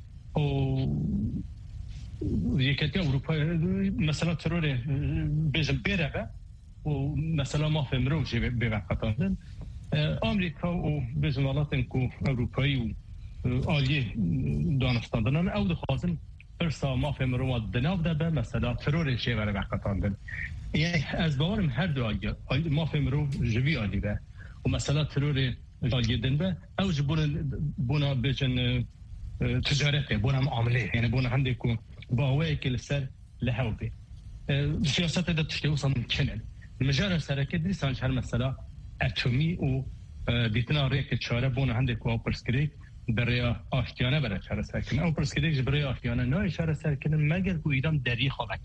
و یکتی اروپا مثلا تروری بیجن بیره به و مثلا ما فهمرو جه بوقتاندن آمریکا و بزنالات که اروپایی و آلیه دانستاندن او دخوازن برسا ما فهمرو دناو ده به مثلا ترور جه بره وقتاندن یعنی از باورم هر دو آلیه ما فهمرو جوی آلی به و مثلا ترور آلیه دن به او جه بونا بجن تجارته بونا معامله یعنی بونا هنده که باوه که لسر لحو به سیاست ده تشتیوصا ممکنه مجال سرکه دریسان هر مثلا اتمی و دیتنا ریک چاره بون هنده کو پرسکریک برای آشتیانه برای چاره سرکنه او پرسکریک برای آشتیانه نه چاره سرکنه مگر کو ایران دری خوابک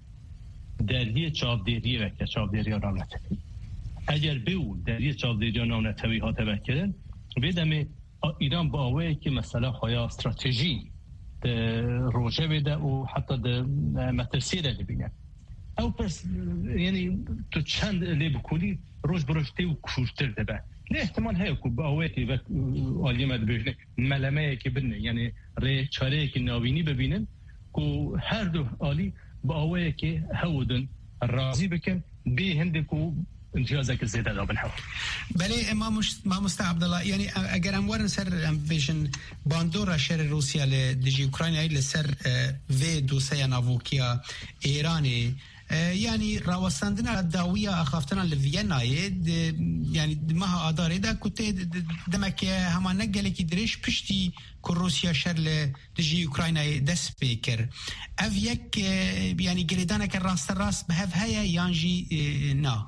دری چابدیری وکه چابدیری رامنته اگر بیو دری چابدیری رامنتوی ها تبکرن بدم ایران با اوه که مثلا خوایا استراتژی روجه بده و حتی ده مترسیه ده بینه او پس یعنی تو چند لیب کلی روش برشته و کشتر ده به نه احتمال هایی که با اوه که آلی مد بجنه ملمه که بینه یعنی ری چاره که ناوینی ببینن که هر دو آلی با اوه که هودن راضی بکن به هنده که امتیازك زيادة لو بنحاول. بله ما مش ما مستعد عبد الله يعني اگر ام ورن سر ام فيجن باندورا شر روسيا لدجي اوكرانيا لسر في دوسيا نافوكيا ايراني يعني راوساندنا الداويه اخافتنا لفيينا يعني ما اداري دا كنت دمك همان نقل كي دريش بشتي كروسيا شر لدجي اوكرانيا دس بيكر افيك يعني جريدانا كراس الراس بهف هيا يانجي نا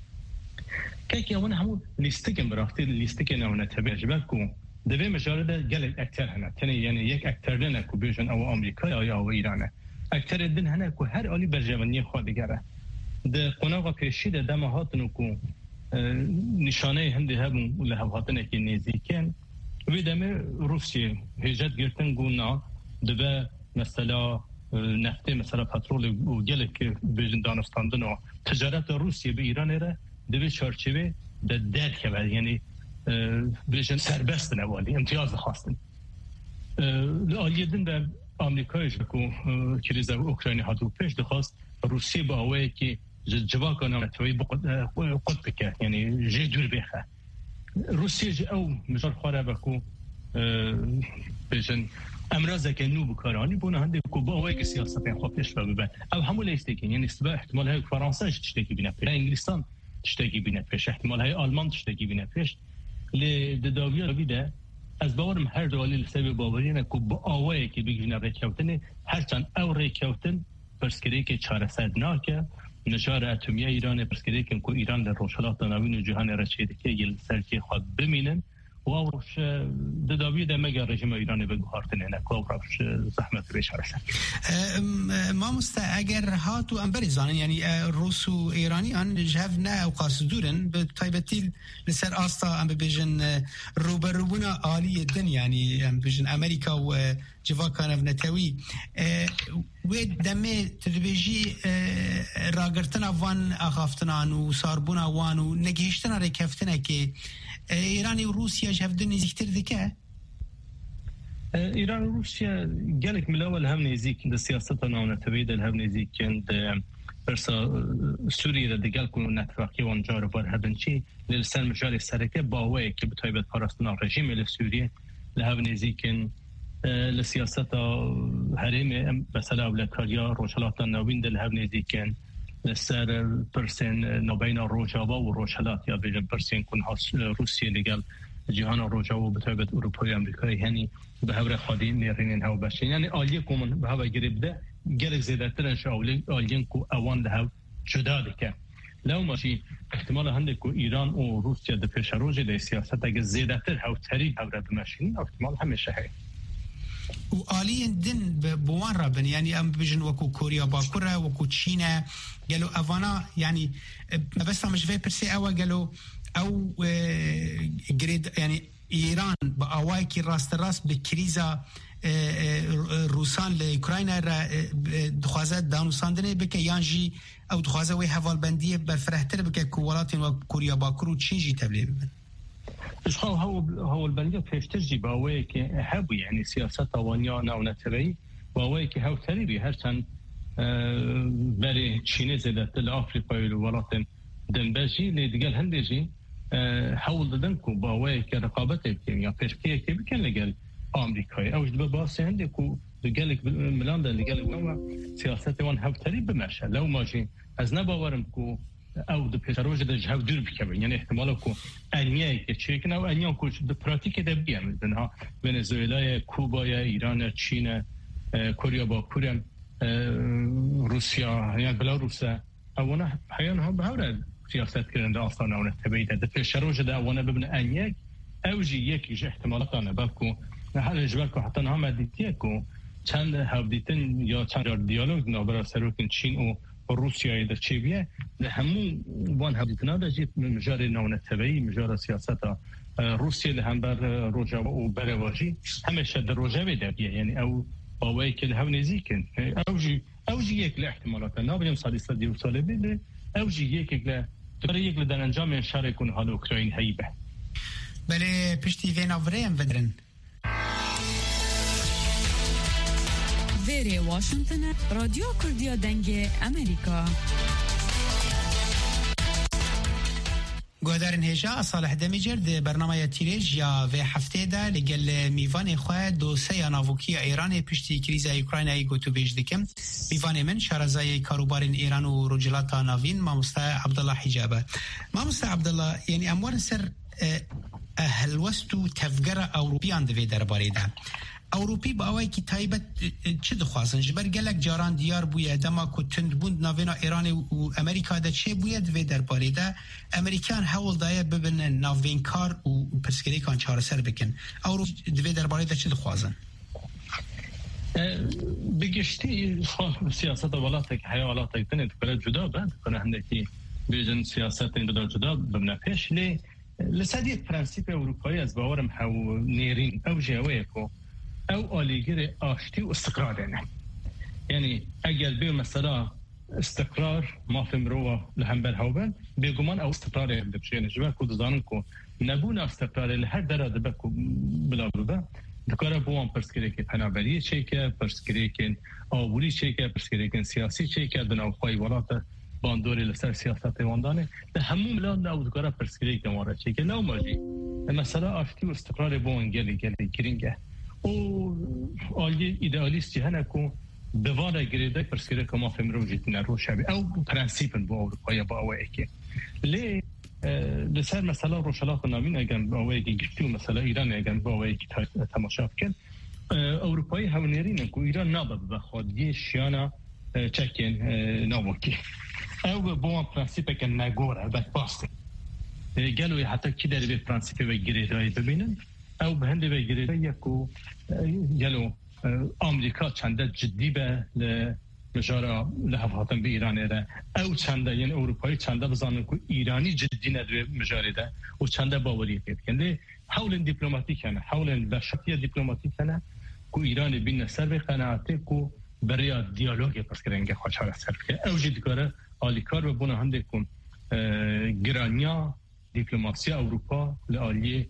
كيكي وانا همون ليستكن براختي ليستكن او نتبع جبالكو دبي مجالده قال اكثر هنا تاني يعني يك اكثر لنا كو بيجن او امريكا او ايران اكثر دن هنا كو هر اولي برجمني خو دغره د قناغه كشيده دما هاتنو كو نشانه هندي هم ولا هاتنه كي نزيكن ودمه روسيا هجت گرتن گونا دبه مثلا نفت مثلا پترول و گلک بيجن دانستاندن تجارت روسيا به ایران ره دبی چارچوبه در درک و یعنی بهشون سربست نوالی امتیاز خواستن آلیدن به آمریکایش که کریز اوکراینی هاتو پیش دخواست روسیه با آوه که جواک آنامتوی قد بکه یعنی جه دور بخه روسیه جه او مجال خواره بکو بهشون امراضه که نو بکارانی بونه هنده که با آوه که سیاست این خواه پیش ببین او همون لیستیکن یعنی استباه احتمال های فرانسه تشتکی بینه پیش انگلیستان تشتكي بينا فيش احتمال هاي آلمان تشتكي بينا فيش لدداوية بيدا از باورم هر دولي لسبب باورينا كو بآوائي كي بيجينا ريكوتن هرچان او ريكوتن برسكري كي چاره سدناكه نشار اتومية ايران برسكري كي كو ايران در روشلات ناوين و جهان رشيده كي يل سركي خواد بمينن و اوش دداوية دا مگر رژیم ایران بگوهارتن اینک و اوش زحمت بیش هرسن ما مستا اگر هاتو امبری زانن یعنی روس و ایرانی ان جهف نه او قاصدورن به طیبتی لسر آستا ام ببیجن روبروبونا عالی دن یعنی ام ببیجن امریکا و جواکان افنتوی و دمه تدبیجی راگرتن وان اخافتنان و ساربونا وان و نگهشتن رکفتنه که ایرانی و روسیا جهفدن نزیکتر دکه؟ ایران و روسیا گلک ملاول هم نزیک ده سیاست ناونه تبید هم نزیکن ده برسا سوریه ده دگل کنو نتفاقی وانجا رو بار هبن چی لسر مجال سرکه باوه که بطایبت پاراستنا رژیم لسوریه لهم نزیکن لسیاست هرم مثلا اولکاریا روشلات نوین ده لهم نزیکن لسر پرسن نبین روجاوا و روشلات یا بیجن پرسن کنها روسیه لگل جهان روجاوا بطایبت اروپای امریکایی هنی به هور خادی نیرینین هاو باشین یعنی آلیه کومن به هوا گریب ده گلک زیادترنش آلیین کو اوان ده هاو جدا دکه لو ماشي احتمال هنده کو ایران و روسیا ده پیش روز ده سیاست اگه زیادتر هاو تری هاو رد ماشین احتمال همیشه هی و آلی دن بوان رابن يعني ام بيجن وكو كوريا باكورا وكو تشينا قالوا افانا يعني ما بس مش في برسي او قالوا او جريد يعني ايران باواكي راست راس بكريزا روسان لاوكرانيا دخوازات دانو ساندنه بك يانجي او دخوازه وي حوال بنديه بالفرحتر بك كولات وكوريا باكورو تشينجي تبليب إيش هو هو هو البلدية فيش تجي باويك هبي يعني سياسة وانيانا ونتبعي باويك هو تريبي هرتن بري تشيني زادت الأفريقيا والولايات دنباجي اللي تقال هندجي حول ضدنكو باويك رقابتك يعني فيش كي كي بكن لقال أمريكا أو جد باسي عندكو قالك ملاندا اللي قالك نوع سياسة وان هو تريبي ماشى لو ماشي أزنا باورمكو او د پیشروج د جهو دور بکوي یعنی احتمال کو انیه که چیکن او انیه کو د پراتیک د بیام دنها ونزوئلا کوبا یا ایران چین کوریا باکور روسیا یا بلاروس اونا حیان ها به هر سیاست کردن آسان اون تبعیده ده فشروج ده وانا ببن انیک اوجی یکیش احتمالاتانه بلکو هر جبرکو حتی نام دیتیه کو چند هفدیتن یا چند دیالوگ نابرا سروکن چین و روسیای در چیبیه ده همون وان هفدیتنا ده جیت مجار نون تبعی مجار سیاست روسیه ده هم بر روجا و برواجی همشه در روجا بیده بیه یعنی او باوی که له نزیکن اوجی اوجی یک له احتمالات نابریم سالی سالی و سالی بیده اوجی یک له در یک له در انجام شر کن حال اوکراین هیبه بله پشتی وین آوریم ودرن ویری واشنطن رادیو کردیا دنگ امریکا گودارن هجا صالح دمیجر ده برنامه تیریج یا و هفته ده لگل میوان خواه دو سه ناوکی ایران پشتی کریز اوکراین ای گوتو بیج دکم میوان من شارزای کاروبارین ایران و رجلات ناوین مامستا عبدالله حجابه مامستا عبدالله یعنی اموار سر هلوستو تفجر اوروبیان دوی درباره ده اوروپی با اوای کی تایبت چه دخوازن جبر گلک جاران دیار بوی دما کو تند بوند ناوینا ایران و امریکا ده چه بوی دوی درباره ده امریکان حول دای ببن ناوین کار و پسکری کان چهار سر بکن اورو دوی درباره ده چه دخوازن بگشتی سیاست ولاتک حیوالاتک تنید کنه جدا بعد کنه هندکی بیجن سیاست این جدا جدا ببنه پیش لی لسادی پرنسیپ اروپایی از باورم هاو نیرین او جوه کو او آلیگر آشتی و استقرار نه یعنی اگر به مثلا استقرار ما فهم رو لهم برهاون بگمان او استقرار بشه یعنی جوه کو دزانن کو نبون استقرار لهر درده بکو بلا ببا دکاره بوان پرسکری که پنابریه چه که پرسکری که آوری چه که پرسکری که سیاسی چه که دنو خواهی ولات باندوری لسر سیاست واندانه ده همون ملان او دکاره پرسکری که ماره چه که لو ماجی مثلا آشتی و استقرار بوان گلی گلی گرینگه او آلی ایدئالیستی هنکو دواره گریده پرسکری که ما فهم رو جیتنه رو شبه او پرنسیپن با اروپایی با اوه ایکی لی لسر مثلا روشلات نامین اگن با اوه ایکی گشتی و مثلا ایران اگن با اوه ایکی تماشا بکن اروپایی هونیرینه که ایران نابد بخواد شیانا چکن ناموکی او با پرنسیپ که نگوره بد باسته گلوی حتی کی داری به پرنسیپ و گریدهایی ببینن او به هنده به گریده یکو گلو آمریکا چنده جدی به مجارا لحفاظن به ایران ده او چنده یعنی اروپایی چنده بزانن که ایرانی جدی ندوی مجاری ده و چنده باوری پید کنده حول دیپلوماتیک هنه حول بشتی دیپلوماتیک هنه که ایران بین سر به قناعته که برای دیالوگی پس کرنگه خوشحال سر که او جدگاره آلیکار ببونه هنده کن گرانیا دیپلوماسی اروپا لآلیه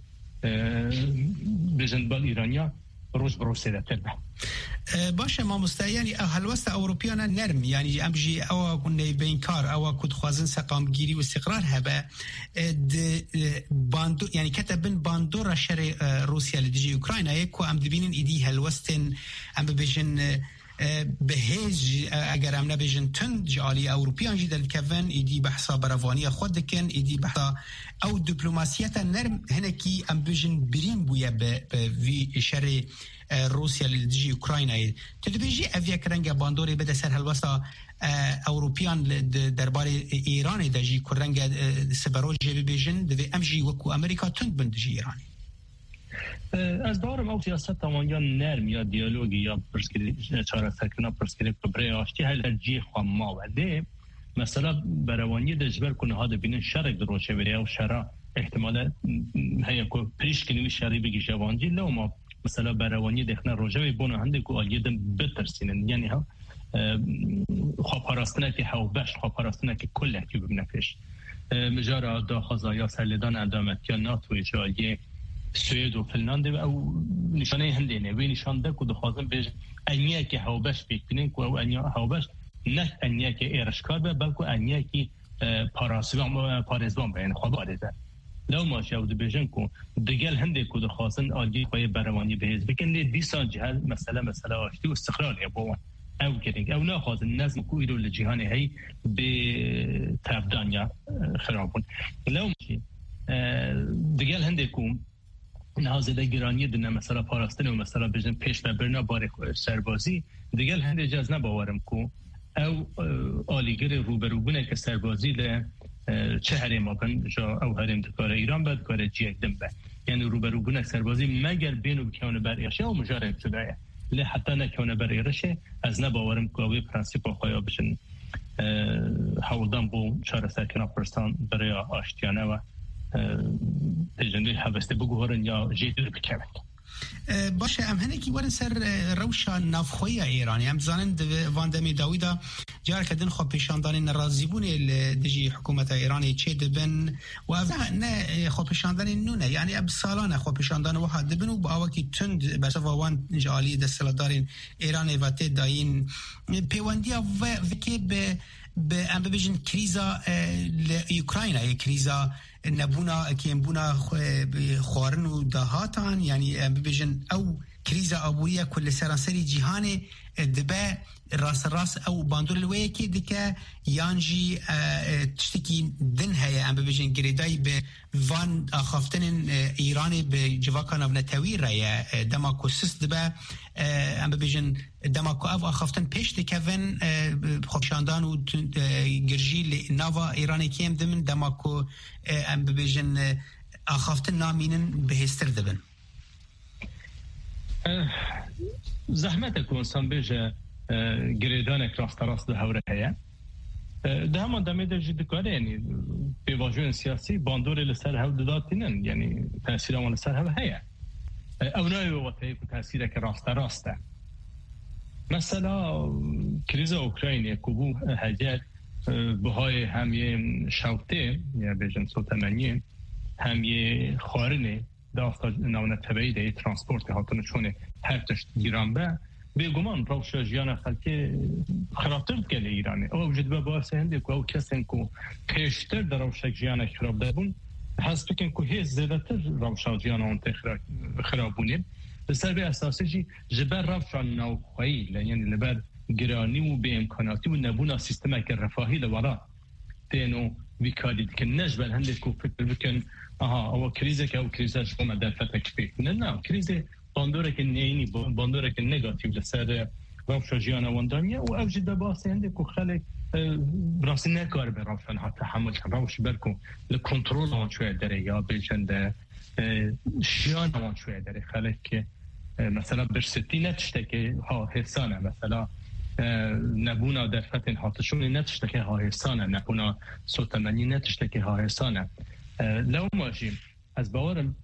بجنبال ایرانیا روز بروز سیدتر به باشه ما مستعیانی هلوست اوروپیان نرم یعنی امجی او کنه بین کار او کد خوازن سقام گیری و استقرار هبه باندو یعنی کتبن باندور شر روسیا لدیجی اوکراین ایکو ام دبینن ایدی هلوستن ام بجن بهج اگر ام نبیجن تند جالی اوروپیان جدل کفن ایدی بحثا بروانی خود دکن ایدی بحثا او دیپلوماسیت نرم هنکی ام بجن بریم بویا به وی شر روسیا لدیجی اوکراین تدبیجی اویا کرنگ باندوری بده سر هلوستا اوروپیان درباره ایران دجی کرنگ سبروجی ببیجن دوی امجی وکو امریکا تند بندجی ایرانی از دارم او سیاست تمام یا نرم یا دیالوگی یا پرسکری چهار سرکنا پرسکری برای آشتی هل جی خام ما وده مثلا بروانی دجبر کنه ها دبینن شرک دروشه بری او شرا احتمال هیا کو پریش کنوی شری بگی جوانجی لو ما مثلا بروانی دخنه روژه بونه هنده کو آلیدن بترسینن یعنی ها خواه پاراستنه که هاو بش خواه پاراستنه که کل اکی ببنفش مجارا دا خزایا سرلیدان اندامت یا ناتوی جایه سوئد و فنلاند او نشانه هندینه وی نشانده که دخوازم بیش انیه که هاوبش بکنین که او انیه هاوبش نه انیه که ایرشکار به بلکه انیه که پاراسوان پارزوان به این خواب آرزه لو ما شاود بیشن که دگل هنده که دخوازن آلگی پای بروانی بهیز بکن لی دیسان جهل مسئله مسئله آشتی و استقرار بوان او کرنگ او نخوازن نظم که ایرو لجیهانه هی به تفدانیا خرابون لو ماشی دگل هنده که نهازده گرانی دنه مثلا پاراستن و مثلا بجن پیش برنا باره سربازی دیگه هنده جاز نباورم کو او آلیگر روبروبونه که سربازی ده چه هرم بن جا او هرم دکار ایران بعد کار جیک دم به یعنی روبرو بونه سربازی مگر بینو بکونه بریاشه و مجارب شده لی حتی نکونه بریاشه از نباورم که پرنسیپ خواهی بشن حولدان بو چهار سرکنا پرستان برای آشتیانه و تجنبی حوسته بگوهرن یا جیدر بکمن باشه ام هنکی ورن سر روشا نافخوی ایرانی ام زانند واندمی داویدا جار کدن خو پیشاندان نرازیبون دجی حکومت ایرانی چه دبن و نه خو پیشاندان نونه یعنی اب سالانه خو پیشاندان واحد دبن و با وکی تند بس وان جالی دستلدارین ایرانی و ته داین پیوندیا و وکی به به ام ببیجن کریزا اوکراین کریزا نبونا که بونا خوارن و دهاتان یعنی ببیجن او کریزا آبوریه کل سراسری جهان دبه راس راس او باندور الوی که دیگه یانجی تشتکی دن هیا ام ببیجن گریدای به وان آخافتن ایرانی به جواکان و نتوی رای دماکو سست دبه ام ببیجن دماکو او آخافتن پیش دیگه ون خوشاندان و گرجی ناوا ایرانی که ام دمن دماکو ام ببیجن آخافتن نامینن بهستر دبن زحمت کنسان بیجه گریدان راست راست ده هوره هیا ده همان دمه ده جد کاره یعنی به واجون سیاسی باندور لسر هاو داداتینن یعنی تأثیر آمان لسر هاو هیا اونای وقتی که تأثیره که راست راسته مثلا کریز اوکراینی کبو هجر بهای همیه شوته یا بیجن سوتمنی همیه خارنه دافتا ناونه طبعی ده ترانسپورت هاتون چونه هر تشت ایران به به گمان روش جیان خلقی خرابتر کلی ایرانی او وجود به باعث هنده که او کسین که پیشتر در روش جیان خراب داربون هست بکن که هیچ زیادتر روش جیان آن خرابونیم بسر به اساسی جی جبر روش نوخوایی یعنی لبر گرانی و به امکاناتی و نبونا سیستم که رفاهی لورا تینو ویکادید که نجبل هنده که فکر بکن آها او کریزه که او کریزه شما مدفعه کفید نه نه کریزه باندوره که نینی باندوره که نگاتیو لسر روش جیان واندانیه و او جده باسه هنده که خلق براستی نکار به روشن ها تحمل کن روش برکن لکنترول آن شویه داره یا بجنده شیان آن شویه داره خلق که مثلا برستی نتشته که ها حسانه مثلا نبونا در فتن هاتشونی نتشته که ها حسانه نبونا سوتمنی نتشته که ها حسانه لو ماشیم از باورم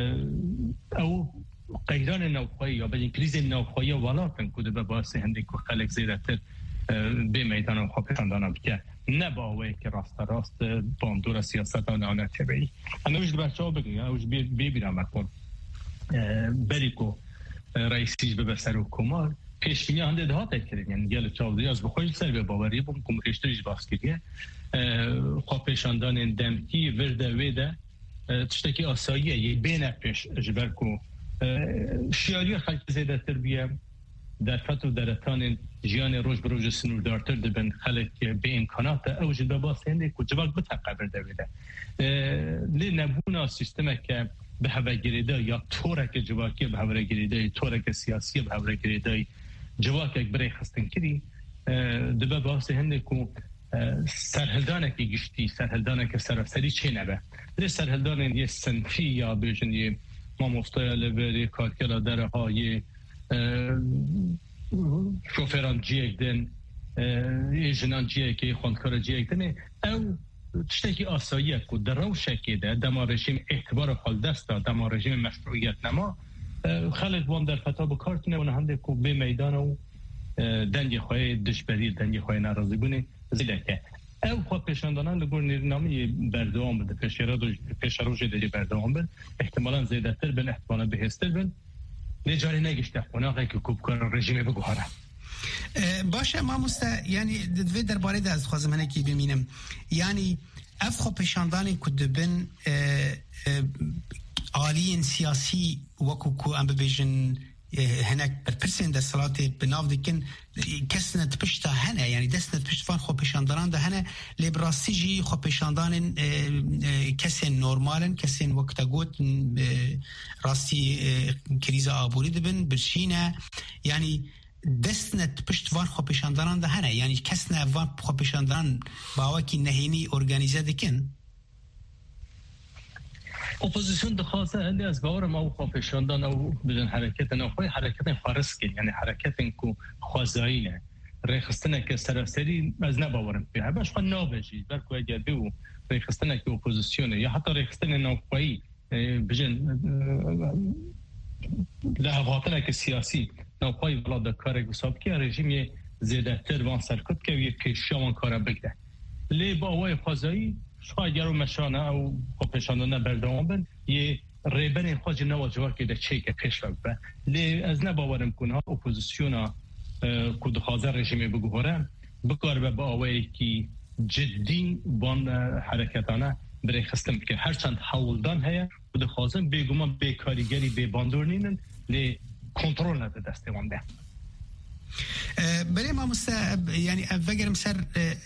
او قیران نوخوایی یا به کریز نوخوایی ولاتن کده به باعث هنده که خلق زیرتر به میدان و خوابشاندان بکه نباوه که راست راست باندور سیاست آنه تبعی اما اوش بچه ها بگیم اوش بیبیرم اکن بریکو رئیسیش به بسر و کمار پیشبینی هنده ده ها تکرین یعنی گل چاودی از بخوش سر به باوری بون کم رشتریش باز کریه خوابشاندان دمکی ورده ویده تشتکی آساییه یه بین پیش جبر کو شیاری خلق زیده تر بیه در فتو درتان جیان روش بروج سنوردارتر دبن خلق به امکانات اوج دباس هنده که جواک بتقبر دویده لی نبونا سیستمه که به هوا گریده یا طورک جواکی به هوا گریده طورک سیاسی به هوا گریده جواک یک برای خستن کری دبا باس هنده که سرهلدانه که گشتی سرهلدانه که سراسری چه نبه لی سرهلدانه یه سنفی یا بیشن یه ما مفتای لبری کارکلا دره های شوفران جیک دن ایجنان جیک خواندکار جیک دن او تشتکی آساییه که در رو شکی ده دما رژیم اعتبار خال دست ده دما رژیم مشروعیت نما خلق وان در فتا بکارتونه و نهنده که به میدان و دنگی خواهی دشبری دنگی خواهی نرازی بونه زیده که او خود پیشاندانان لگور نیرنامی بردوام بده پیش روژه دیگه بردوام بده احتمالا زیده تر بن احتمالا بهستر بن نجاری نگشته قناقه که کوبکار رژیم بگوهاره باشه ما مسته یعنی دوی درباره ده از خوازم هنه که بمینم یعنی اف خو پیشاندانی که دبن آلین سیاسی وکو که ام ببیجن هناك برپرسين ده صلاة بناف دكن كسنة بشتا هنا يعني دسنة بشتفان خو بيشاندران ده هنا لبراسي جي خو بيشاندان كسين نورمالن كسين وقتا قوت راسي كريزة آبوري دبن برشينة يعني دستنت پشت وان خو پیشانداران ده هنه یعنی کس نه وان خو پیشانداران باوکی نهینی ارگانیزه دکن اپوزیسیون دخواسته الی از باور ما خو پیشاندان او بدون حرکت نه خو حرکت فارس کی یعنی حرکت کو خوازاینه ریخستنه که سراسری از نباورم به باش خو نابجی برکو اگر بیو ریخستنه که اپوزیسیون یا حتی ریخستنه نوخوایی بجن لحظاتنا که سیاسی نوخوایی ولاد کار گساب که رژیم زیاده تر وان سرکت که یک شوان کار بگده لی با اوای خوازایی شاید رو مشانه او خودپیشاندانه بردوام بند یه ریبن خواج نواجوار که در چه که پیش بگه لی از نباورم کنه اپوزیسیونا کود خوازه رژیم بگوهره بکار با اوای که جدی بان حرکتانه برای خستم که هرچند حولدان هیا و دخوازم بگومان بیکاریگری بی باندور نینن لی کنترول نده دسته وانده برای ما مسته یعنی وگرم سر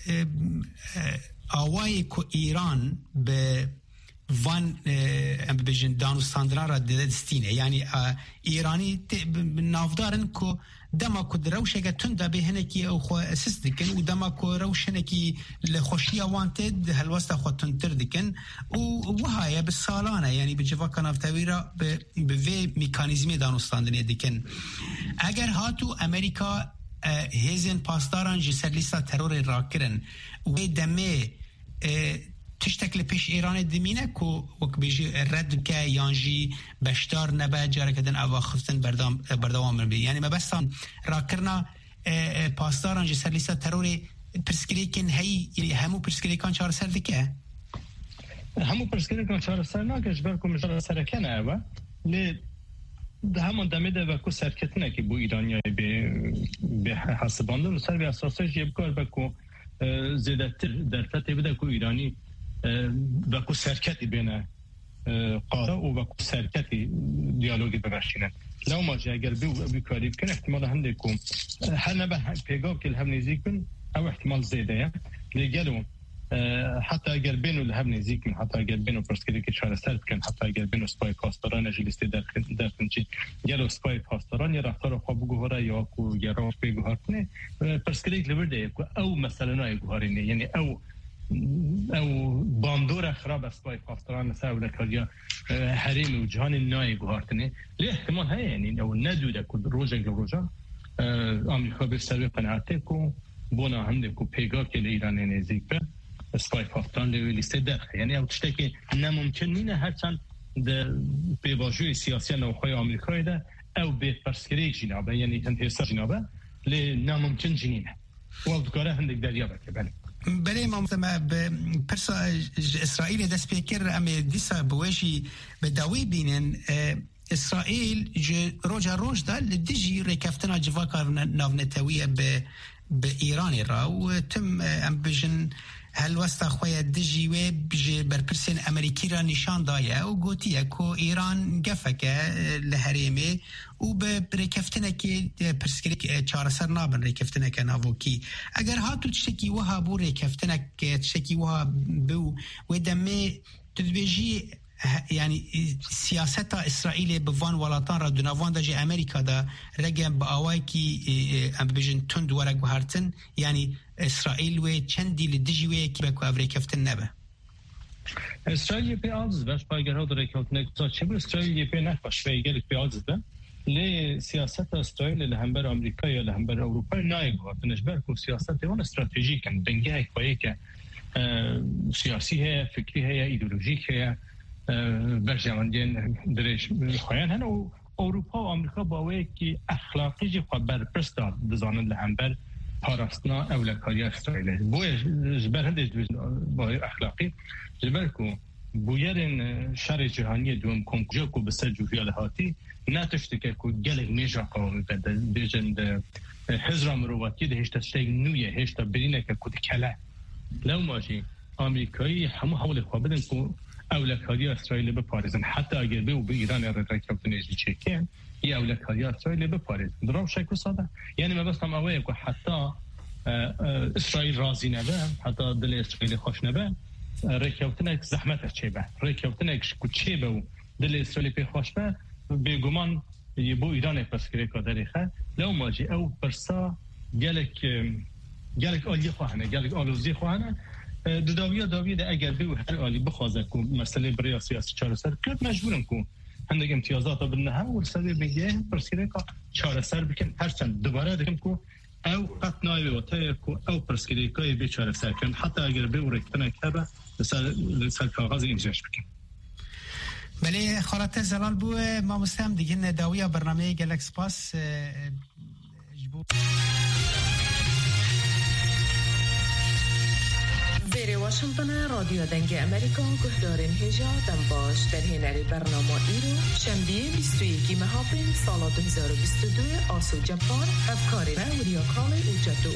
آوای که ایران به وان ام بجن دانستاندران را دستینه یعنی ایرانی نافدارن که دما کد روشه که تند به هنکی او خو اساس دکن و دما کو روشنه کی لخوشی وانتد هلوست خو تنتر دکن و وهاي بالسالانه يعني بجوا كنافتويرا به وی ميكانيزمي دانستاندني دکن اگر هاتو امریکا هزن پاسداران جسر لیستا ترور راکرن و دمه تشتكل پیش ایران دمینه که وک بیجی رد که یانجی بشتار نبا جاره کدن اوا خفتن بردام بردوام بی یعنی ما بس را کرنا پاسداران جسر لیستا تروری پرسکریکن هی همو پرسکریکان چهار سر دکه همو پرسکریکان چهار سر ناکش برکو مجرد سرکنه اوا لی همون دمیده و کو سرکتنه که بو ایرانیای به حسباندن و سر به اساسه جیب کار بکو زیده تر در فته بده که ایرانی و کو سرکتی بینه قاره و کو سرکتی دیالوگی ببرشینن لو ما جا اگر بیو بیکاری بکن احتمال هم دیکن هر نبه پیگاب که الهم نزیک بین او احتمال زیده لیگلو حتی اگر بینو الهم نزیک بین حتی اگر بینو پرسکری که چهار سر بکن حتی اگر بینو سپای پاسداران جلیستی در کنچی گلو سپای پاسداران یا رفتار خواب گوهره یا کو گراش بگوهر کنه پرسکری که لبرده او مثلا نای گوهرینه یعنی او او باندور خراب سپای پاسداران مثلا ولکاریا حریم و جهان نای گوهرتنه لی احتمال هست یعنی او ندوده که روزه گروجا آمریکا به سر قناعته که بونا هم ده که پیگاه که ایران نزدیک به سپای پاسداران لی لیسته درخه یعنی او تشته که نممکن نینه هرچند ده بیواجوی سیاسی نوخوی آمریکای ده او به پرسکری جنابه یعنی انتحصا جنابه لی نممکن جنینه و او دکاره هندک دریا بکه بله بله ما به پرسا اسرائیل دست پیکر امی دیسا بوشی به داوی بینن اسرائیل روجا روش دا لدیجی ریکفتنا جواکار ناونتویه به به ایران را و تم ام بجن هل وستا خویا دجی و بج برپرسن امریکی را نشان دایه و گوتیه که ایران گفکه لحریمه و به ریکفتنه که پرسکری چهار سر نابن ریکفتنه که ناوکی اگر هاتو تشکی وها بو ریکفتنه که تشکی وها بو و دمه تدبیجی یعنی سیاست اسرائیل به وان ولاتان را دونوان دا جی امریکا دا رگم با آوائی کی ام بجن تند ورگ بهارتن یعنی اسرائیل و چندی لدجی وی کی بکو افری کفتن نبه اسرائیل پی آزز بش پایگر ها داره کفتن اکتا چه بر اسرائیل پی نفش ویگل پی آزز ده لی سیاست اسرائیل لهمبر امریکا یا لهمبر اروپا نایگ بهارتنش برکو سیاست وان استراتژیکن دنگه اکوایی که سیاسی ہے فکری ہے یا ایدولوژیک ہے برجامندین درش خوان هن و اروپا و امریکا باوی که اخلاقی جی خو بر پرستا دزانن لهمبر پاراستنا اولکاری اسرائیل بو جبر هندش باوی اخلاقی جبر کو بویرن شر جهانی دوم کنجو کو بسر جوفیال هاتی نتشت که کو گل میجا قوم بده بجند حزرام رواتی ده هشت شتگ نویه هشت برینه که کد کله لو ماشی امریکایی همو حول خو بدن کو اولکاری اسرائیل به پاریزن حتی اگر به به ایران رکابت نجی چکن یا اولکاری اسرائیل به پاریز درام شکل ساده یعنی ما بس هم اوایه که حتی اسرائیل راضی نبه حتی دل اسرائیل خوش نبه رکابت نک زحمت چه به رکابت نک کو چه به دل اسرائیل به خوش به به گمان بو ایران پرسکری که داریخه لو ماجی او پرسا گلک گلک آلی خواهنه گلک آلوزی خواهنه دداویه داویه ده اگر بیو هر آلی بخوازه که مسئله برای سیاسی چاره سر کرد مجبورم که هندگ امتیازات بنه هم ورسده بگه پرسکری که چاره سر بکن هرچند دوباره دکم که او قط نایوی و تایر که او پرسکری که بی چاره سر کن حتی اگر بیو رکتنه که با سر کاغذ اینجاش بکن. بله خالت زلال بو ما مستهم دیگه نداوی برنامه گلکس پاس جبو زیر واشنطن رادیو دنگ امریکا گهدارین هجا دنباش در هنر برنامه ایرو شنبه بیست و یک مهابین سال دو هزار و بیست و دو آسو جبار افکاری و ریاکال و جدو